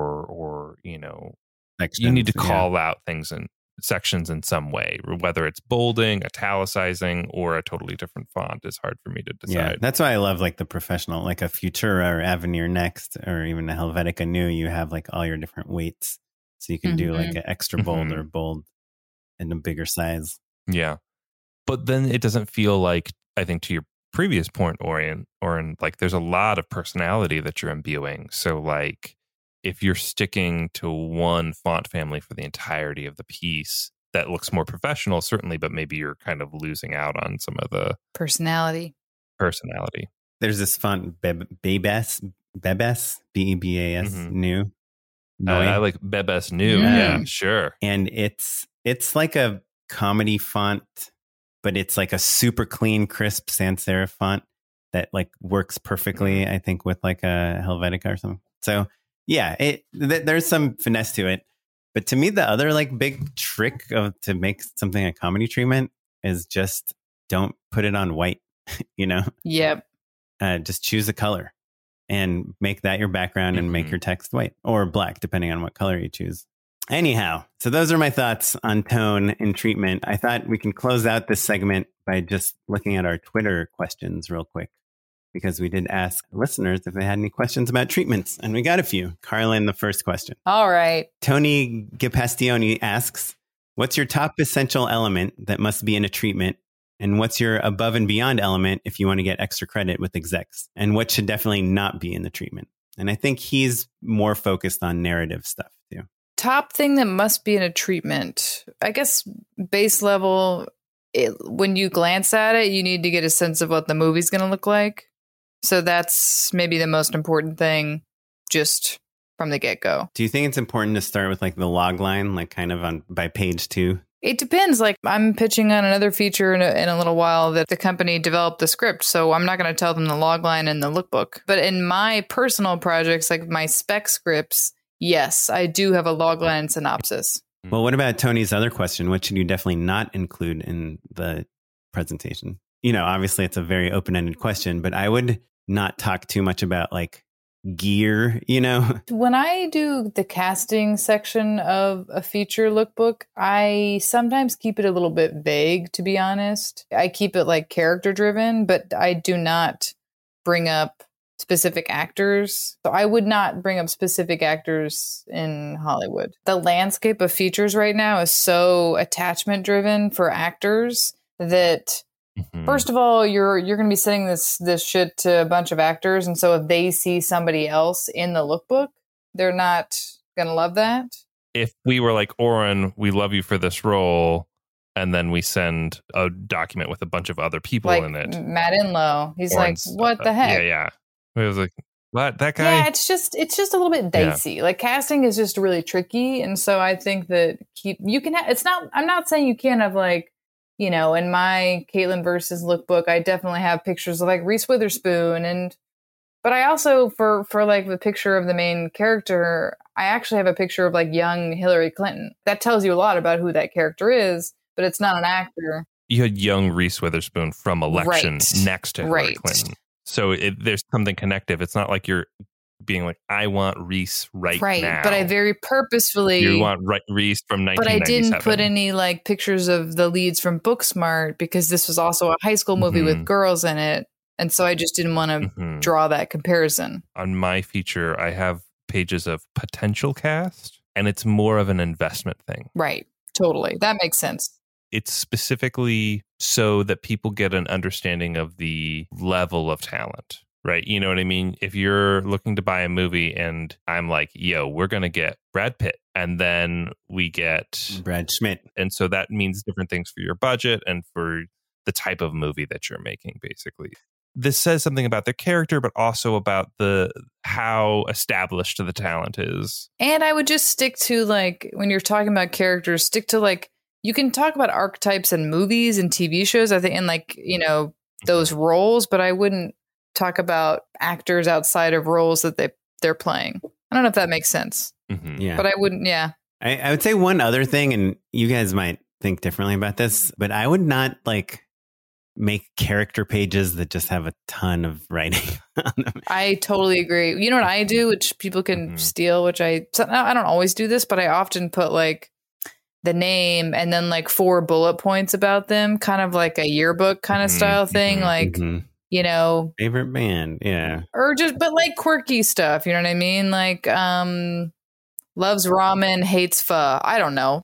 or you know, sections, you need to call out things in sections in some way, whether it's bolding, italicizing, or a totally different font is hard for me to decide. Yeah, that's why I love like the professional, like a Futura or Avenir Next, or even a Helvetica New. You have like all your different weights, so you can do like an extra bold or bold in a bigger size. Yeah, but then it doesn't feel like, I think to your previous point, Oren, like there's a lot of personality that you're imbuing. So like, if you're sticking to one font family for the entirety of the piece, that looks more professional, certainly, but maybe you're kind of losing out on some of the personality. There's this font, Bebas, Bebas, New. I like Bebas New. Yeah, sure. And it's like a comedy font, but it's like a super clean, crisp sans serif font that like works perfectly, I think, with like a Helvetica or something. So yeah, there's some finesse to it. But to me, the other like big trick to make something a comedy treatment is just don't put it on white, you know? Yep. Just choose a color and make that your background and make your text white or black, depending on what color you choose. Anyhow, so those are my thoughts on tone and treatment. I thought we can close out this segment by just looking at our Twitter questions real quick, because we did ask listeners if they had any questions about treatments, and we got a few. Carlin, the first question. All right. Tony Gipastioni asks, what's your top essential element that must be in a treatment? And what's your above and beyond element if you want to get extra credit with execs? And what should definitely not be in the treatment? And I think he's more focused on narrative stuff too. Top thing that must be in a treatment. I guess base level, when you glance at it, you need to get a sense of what the movie's going to look like. So that's maybe the most important thing just from the get-go. Do you think it's important to start with like the log line, like kind of on by page 2? It depends. Like I'm pitching on another feature in a little while that the company developed the script. So I'm not going to tell them the log line and the lookbook. But in my personal projects, like my spec scripts, yes, I do have a log line and synopsis. Well, what about Tony's other question? What should you definitely not include in the presentation? Obviously it's a very open-ended question, but I would not talk too much about like gear, When I do the casting section of a feature lookbook, I sometimes keep it a little bit vague, to be honest. I keep it like character driven, but I do not bring up specific actors. So I would not bring up specific actors in Hollywood. The landscape of features right now is so attachment driven for actors that first of all, you're going to be sending this shit to a bunch of actors. And so if they see somebody else in the lookbook, they're not going to love that. If we were like, Oren, we love you for this role, and then we send a document with a bunch of other people like in it. Matt Inlow, he's Oren's, like, what the heck? Yeah. It was like, what? That guy? Yeah, it's just a little bit dicey. Like casting is just really tricky. And so I think that I'm not saying you can't have like, in my Caitlin versus lookbook, I definitely have pictures of like Reese Witherspoon, but I also for like the picture of the main character, I actually have a picture of like young Hillary Clinton. That tells you a lot about who that character is, but it's not an actor. You had young Reese Witherspoon from Election next to Hillary Clinton. So there's something connective. It's not like you're being like, I want Reese right now. But I very purposefully... You want Reese from 1997. But I didn't put any like pictures of the leads from Booksmart because this was also a high school movie with girls in it. And so I just didn't want to draw that comparison. On my feature, I have pages of potential cast, and it's more of an investment thing. Right. Totally. That makes sense. It's specifically so that people get an understanding of the level of talent. Right. You know what I mean? If you're looking to buy a movie and I'm like, yo, we're going to get Brad Pitt and then we get Brad Schmidt. And so that means different things for your budget and for the type of movie that you're making, basically. This says something about their character, but also about how established the talent is. And I would just stick to like, when you're talking about characters, stick to like, you can talk about archetypes in movies and TV shows, I think, and like, those roles, but I wouldn't talk about actors outside of roles that they're playing. I don't know if that makes sense. Yeah. But I wouldn't, I would say one other thing, and you guys might think differently about this, but I would not like make character pages that just have a ton of writing on them. I totally agree. You know what I do, which people can steal, which I don't always do this, but I often put like the name and then like 4 bullet points about them, kind of like a yearbook kind of style thing. Like, favorite band, or but like quirky stuff, you know what I mean? Like loves ramen, hates pho. I don't know.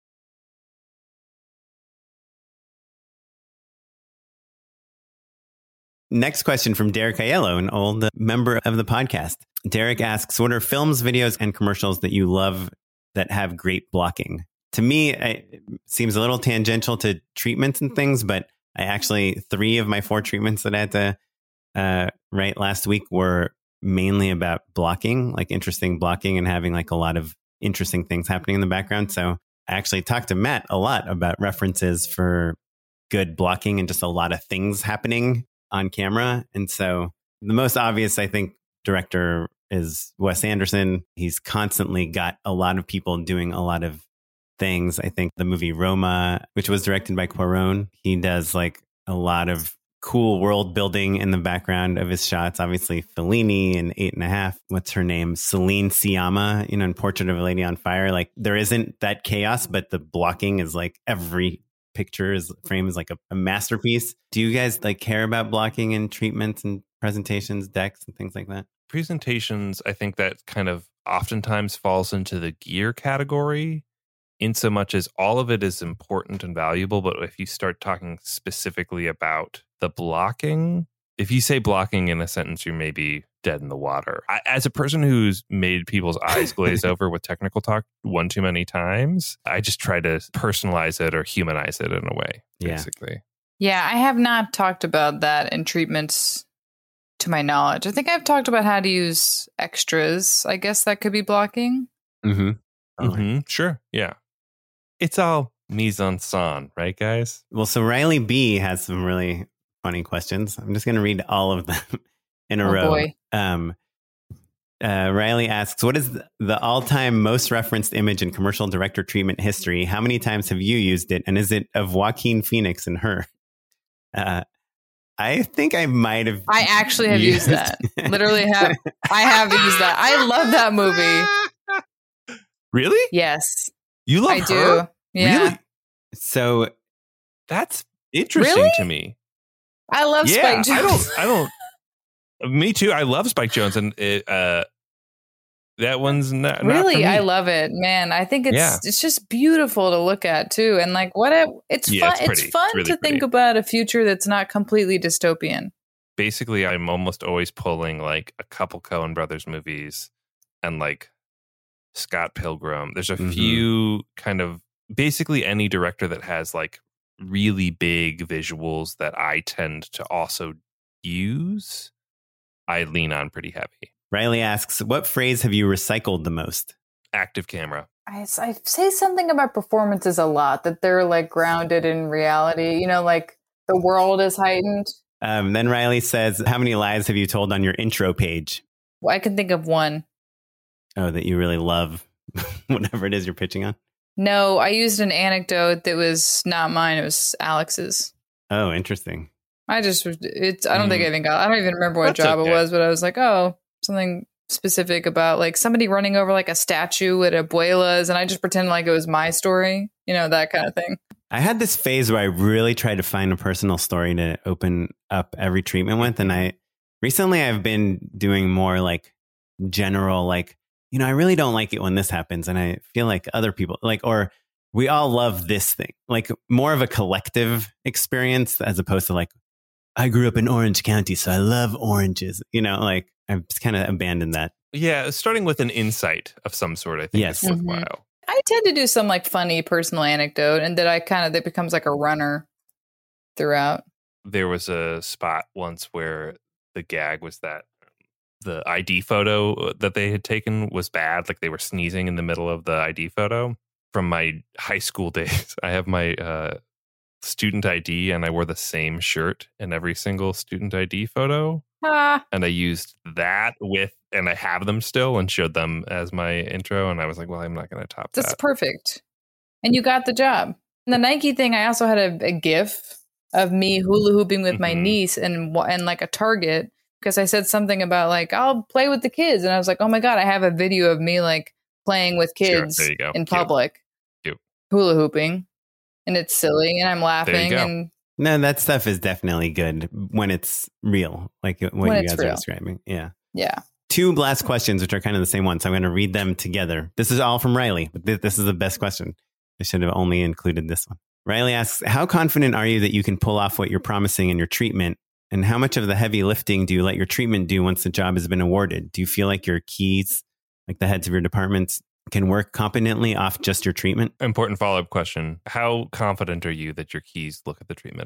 Next question from Derek Aiello, an old member of the podcast. Derek asks, what are films, videos, and commercials that you love that have great blocking? To me, it seems a little tangential to treatments and things, but I actually 3 of my 4 treatments that I had to write last week were mainly about blocking, like interesting blocking and having like a lot of interesting things happening in the background. So I actually talked to Matt a lot about references for good blocking and just a lot of things happening on camera. And so the most obvious, I think, director is Wes Anderson. He's constantly got a lot of people doing a lot of things. I think the movie Roma, which was directed by Cuarón, he does like a lot of cool world building in the background of his shots. Obviously, Fellini in 8.5. What's her name? Celine Sciamma, in Portrait of a Lady on Fire. Like, there isn't that chaos, but the blocking is like every frame is like a masterpiece. Do you guys like care about blocking in treatments and presentations, decks and things like that? Presentations, I think that kind of oftentimes falls into the gear category, in so much as all of it is important and valuable. But if you start talking specifically about the blocking, if you say blocking in a sentence, you're maybe dead in the water. As a person who's made people's eyes glaze over with technical talk one too many times, I just try to personalize it or humanize it in a way, basically. Yeah, I have not talked about that in treatments to my knowledge. I think I've talked about how to use extras. I guess that could be blocking. Sure. Yeah. It's all mise en scène, right, guys? Well, so Riley B has some really funny questions. I'm just going to read all of them in a row. Boy. Riley asks, what is the all-time most referenced image in commercial director treatment history? How many times have you used it? And is it of Joaquin Phoenix and Her? I think I might have. I actually have used that. Literally have. I have used that. I love that movie. Really? Yes. You love I Her? do. Yeah. Really? So that's interesting to me. I love Spike Jonze. I don't. Me too. I love Spike Jonze, and that one's not really. Not for me. I love it, man. I think it's just beautiful to look at too, and like it's fun. It's fun really to think about a future that's not completely dystopian. Basically, I'm almost always pulling like a couple Coen Brothers movies and like Scott Pilgrim. There's a few kind of basically any director that has like really big visuals that I tend to also use. I lean on pretty heavy. Riley asks, what phrase have you recycled the most? Active camera. I say something about performances a lot, that they're like grounded in reality, like the world is heightened. Then Riley says, how many lies have you told on your intro page? Well, I can think of one. Oh, that you really love, whatever it is you're pitching on? No, I used an anecdote that was not mine. It was Alex's. Oh, interesting. I don't think I don't even remember what job it was, but I was like, oh, something specific about like somebody running over like a statue at Abuela's, and I just pretend like it was my story, that kind of thing. I had this phase where I really tried to find a personal story to open up every treatment with. And recently I've been doing more like general, like, I really don't like it when this happens. And I feel like other people or we all love this thing, like more of a collective experience as opposed to like, I grew up in Orange County, so I love oranges, like I've just kind of abandoned that. Yeah. Starting with an insight of some sort, I think is worthwhile. I tend to do some like funny personal anecdote, and that becomes like a runner throughout. There was a spot once where the gag was that the ID photo that they had taken was bad. Like they were sneezing in the middle of the ID photo. From my high school days, I have my student ID, and I wore the same shirt in every single student ID photo. And I used that and I have them still and showed them as my intro. And I was like, well, I'm not going to top that. That's perfect. And you got the job. And the Nike thing, I also had a GIF of me hula hooping with my niece and like a Target, because I said something about like, I'll play with the kids. And I was like, oh my God, I have a video of me like playing with kids in public, hula hooping. And it's silly and I'm laughing. And no, that stuff is definitely good when it's real, like what you guys are describing. Yeah. Yeah. 2 last questions, which are kind of the same one. So I'm going to read them together. This is all from Riley, but this is the best question. I should have only included this one. Riley asks, how confident are you that you can pull off what you're promising in your treatment? And how much of the heavy lifting do you let your treatment do once the job has been awarded? Do you feel like your keys, like the heads of your departments, can work competently off just your treatment? Important follow-up question. How confident are you that your keys look at the treatment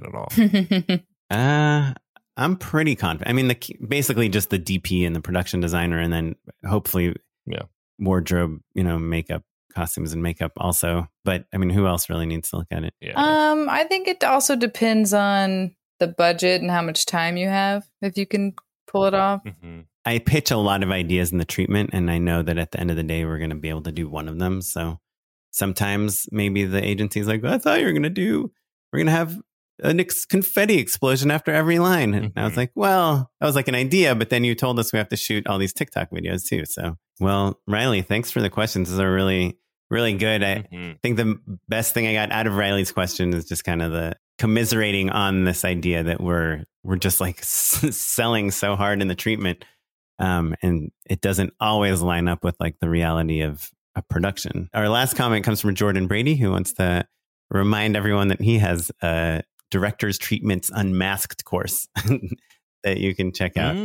at all? I'm pretty confident. I mean, basically just the DP and the production designer, and then hopefully wardrobe, makeup, costumes and makeup also. But I mean, who else really needs to look at it? Yeah. I think it also depends on the budget and how much time you have, if you can pull it off. Mm-hmm. I pitch a lot of ideas in the treatment, and I know that at the end of the day, we're going to be able to do one of them. So sometimes maybe the agency's like, well, I thought we're going to have confetti explosion after every line. And I was like, well, that was like an idea, but then you told us we have to shoot all these TikTok videos too. So, well, Riley, thanks for the questions. These are really, really good. I think the best thing I got out of Riley's question is just kind of the commiserating on this idea that we're just like selling so hard in the treatment. And it doesn't always line up with like the reality of a production. Our last comment comes from Jordan Brady, who wants to remind everyone that he has a Director's Treatments Unmasked course that you can check out.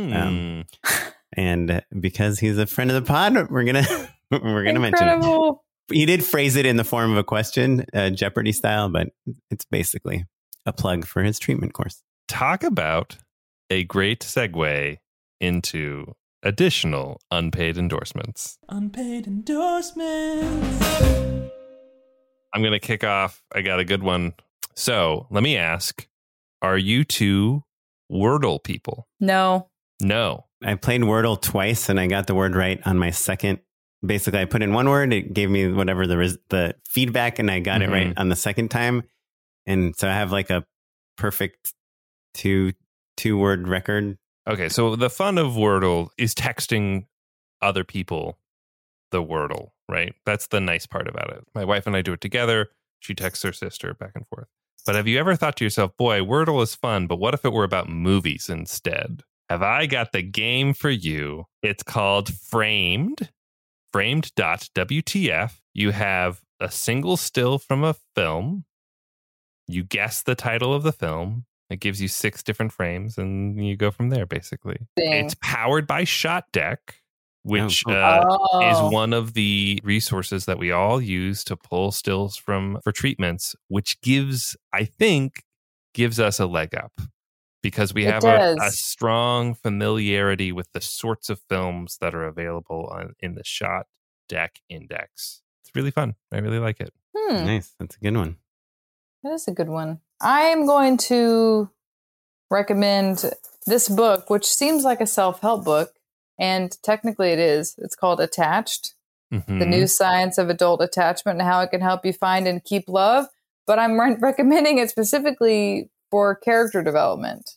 And because he's a friend of the pod, we're gonna mention it. He did phrase it in the form of a question, Jeopardy style, but it's basically a plug for his treatment course. Talk about a great segue into additional unpaid endorsements. Unpaid endorsements. I'm going to kick off. I got a good one. So let me ask, are you two Wordle people? No. I played Wordle twice and I got the word right on my second. Basically, I put in one word. It gave me whatever the feedback and I got it right on the second time. And so I have like a perfect two word record. Okay, so the fun of Wordle is texting other people the Wordle, right? That's the nice part about it. My wife and I do it together. She texts her sister back and forth. But have you ever thought to yourself, boy, Wordle is fun, but what if it were about movies instead? Have I got the game for you? It's called Framed. Framed.wtf. You have a single still from a film. You guess the title of the film. It gives you 6 different frames and you go from there, basically. Dang. It's powered by ShotDeck, which is one of the resources that we all use to pull stills for treatments, which I think gives us a leg up because we have a strong familiarity with the sorts of films that are available in the ShotDeck index. It's really fun. I really like it. Nice. That's a good one. That is a good one. I'm going to recommend this book, which seems like a self-help book, and technically it is. It's called Attached, The New Science of Adult Attachment and How It Can Help You Find and Keep Love. But I'm recommending it specifically for character development.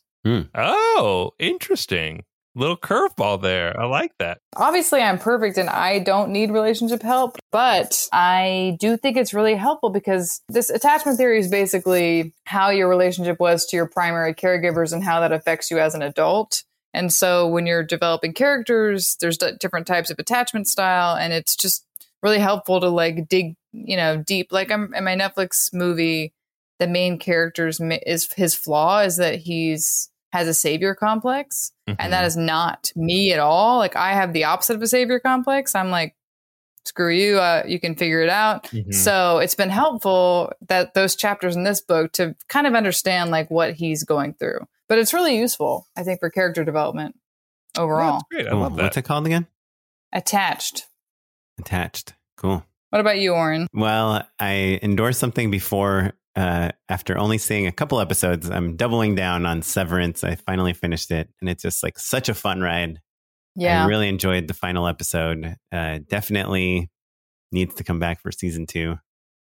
Oh, interesting. Little curveball there. I like that. Obviously, I'm perfect and I don't need relationship help, but I do think it's really helpful because this attachment theory is basically how your relationship was to your primary caregivers and how that affects you as an adult. And so when you're developing characters, there's different types of attachment style, and it's just really helpful to like dig, deep. Like in my Netflix movie, the main character's his flaw is that has a savior complex. And that is not me at all. Like I have the opposite of a savior complex. I'm like, screw you. You can figure it out. So it's been helpful that those chapters in this book to kind of understand like what he's going through. But it's really useful, I think, for character development overall. That's great. I love that. What's it called again? Attached. Cool. What about you, Oren? Well, I endorsed something before. After only seeing a couple episodes, I'm doubling down on Severance. I finally finished it, and it's just like such a fun ride. Yeah, I really enjoyed the final episode. Definitely needs to come back for season 2.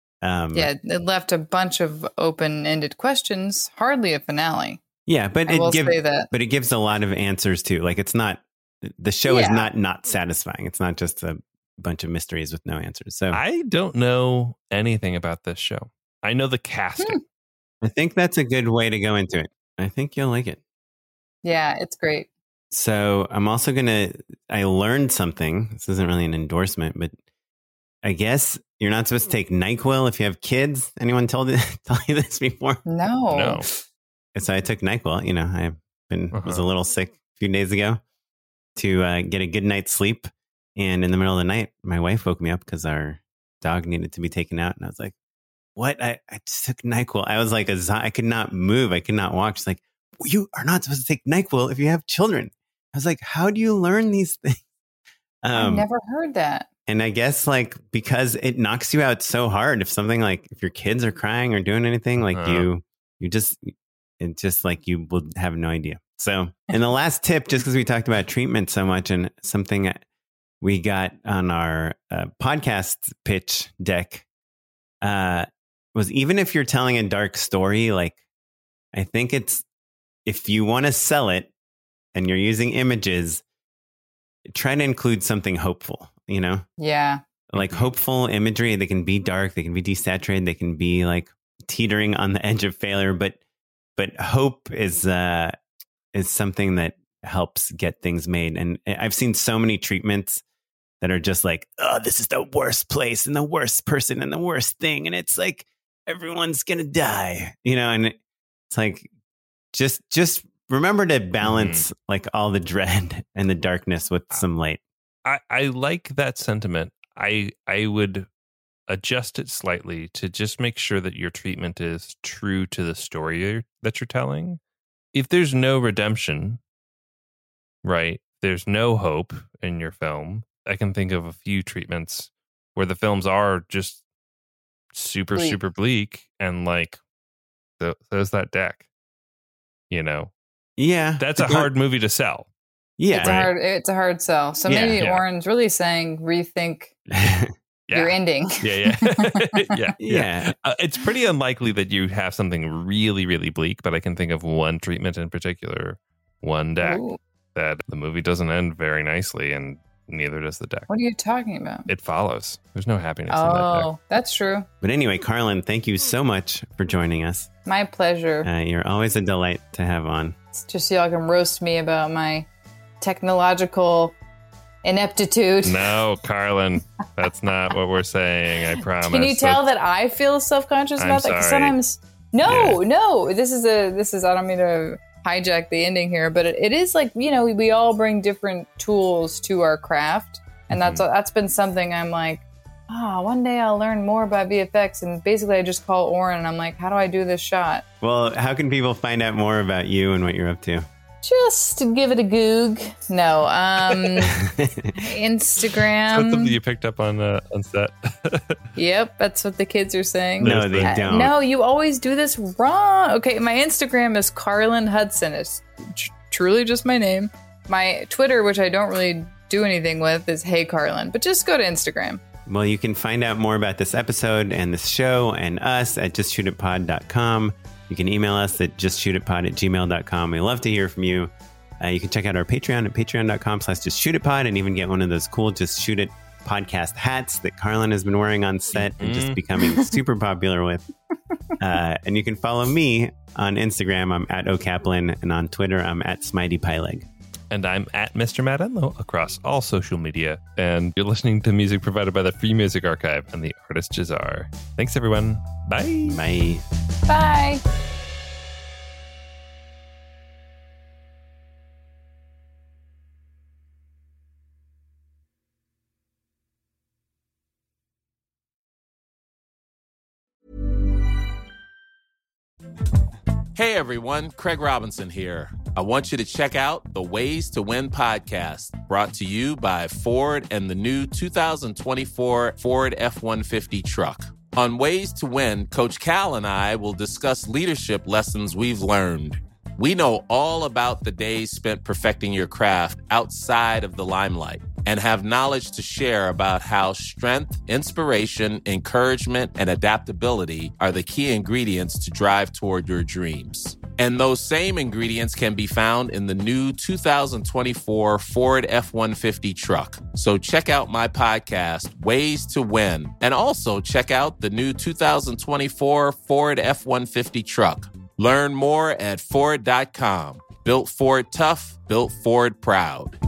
It left a bunch of open-ended questions. Hardly a finale. Yeah, but it gives a lot of answers too. Like the show is not satisfying. It's not just a bunch of mysteries with no answers. So I don't know anything about this show. I know the casting. I think that's a good way to go into it. I think you'll like it. Yeah, it's great. So I'm also I learned something. This isn't really an endorsement, but I guess you're not supposed to take NyQuil if you have kids. Anyone tell you this before? No. So I took NyQuil. I was a little sick a few days ago to get a good night's sleep. And in the middle of the night, my wife woke me up because our dog needed to be taken out. And I was like, what? I just took NyQuil. I was like, I could not move. I could not walk. She's like, you are not supposed to take NyQuil if you have children. I was like, how do you learn these things? I never heard that. And I guess because it knocks you out so hard. If your kids are crying or doing anything, you will have no idea. So, and the last tip, just because we talked about treatment so much and something we got on our podcast pitch deck, was even if you're telling a dark story, I think it's, if you want to sell it and you're using images, try to include something hopeful, you know? Yeah. Like hopeful imagery. They can be dark, they can be desaturated, they can be like teetering on the edge of failure, but hope is something that helps get things made. And I've seen so many treatments that are just like, oh, this is the worst place and the worst person and the worst thing, and it's like everyone's gonna die, you know? And it's like, just remember to balance like all the dread and the darkness with some light. I like that sentiment. I would adjust it slightly to just make sure that your treatment is true to the story that you're telling. If there's no redemption, right, there's no hope in your film, I can think of a few treatments where the films are just super bleak, and like, there's that deck, you know? Yeah. That's a hard movie to sell. Yeah. It's a hard sell. So maybe Oren's really saying rethink your ending. Yeah. It's pretty unlikely that you have something really, really bleak, but I can think of one treatment in particular, one deck, that the movie doesn't end very nicely, and neither does the deck. What are you talking about? It follows. There's no happiness in that deck. Oh, that's true. But anyway, Carlin, thank you so much for joining us. My pleasure. You're always a delight to have on. It's just so y'all can roast me about my technological ineptitude. No, Carlin, that's not what we're saying. I promise. Can you tell that I feel self-conscious about that? Because sometimes, no. This is. I don't mean to hijack the ending here, but it is like, you know, we all bring different tools to our craft, and that's been something I'm like, one day I'll learn more about VFX, and basically I just call Oren and I'm like, how do I do this shot? Well, how can people find out more about you and what you're up to? Just give it a goog. No, Instagram. That's something you picked up on set. Yep, that's what the kids are saying. No, they don't. No, you always do this wrong. Okay, my Instagram is Carlin Hudson. It's truly just my name. My Twitter, which I don't really do anything with, is Hey Carlin. But just go to Instagram. Well, you can find out more about this episode and this show and us at justshootitpod.com. You can email us at justshootitpod@gmail.com. We love to hear from you. You can check out our Patreon at patreon.com/justshootitpod and even get one of those cool Just Shoot It podcast hats that Carlin has been wearing on set and just becoming super popular with. And you can follow me on Instagram. I'm at O'Kaplan, and on Twitter, I'm at SmiteyPyleg. And I'm at Mr. Matt Enlow across all social media. And you're listening to music provided by the Free Music Archive and the artist Jazar. Thanks, everyone. Bye. Bye. Bye. Hey everyone, Craig Robinson here. I want you to check out the Ways to Win podcast, brought to you by Ford and the new 2024 Ford F-150 truck. On Ways to Win, Coach Cal and I will discuss leadership lessons we've learned. We know all about the days spent perfecting your craft outside of the limelight and have knowledge to share about how strength, inspiration, encouragement, and adaptability are the key ingredients to drive toward your dreams. And those same ingredients can be found in the new 2024 Ford F-150 truck. So check out my podcast, Ways to Win, and also check out the new 2024 Ford F-150 truck. Learn more at Ford.com. Built Ford tough, built Ford proud.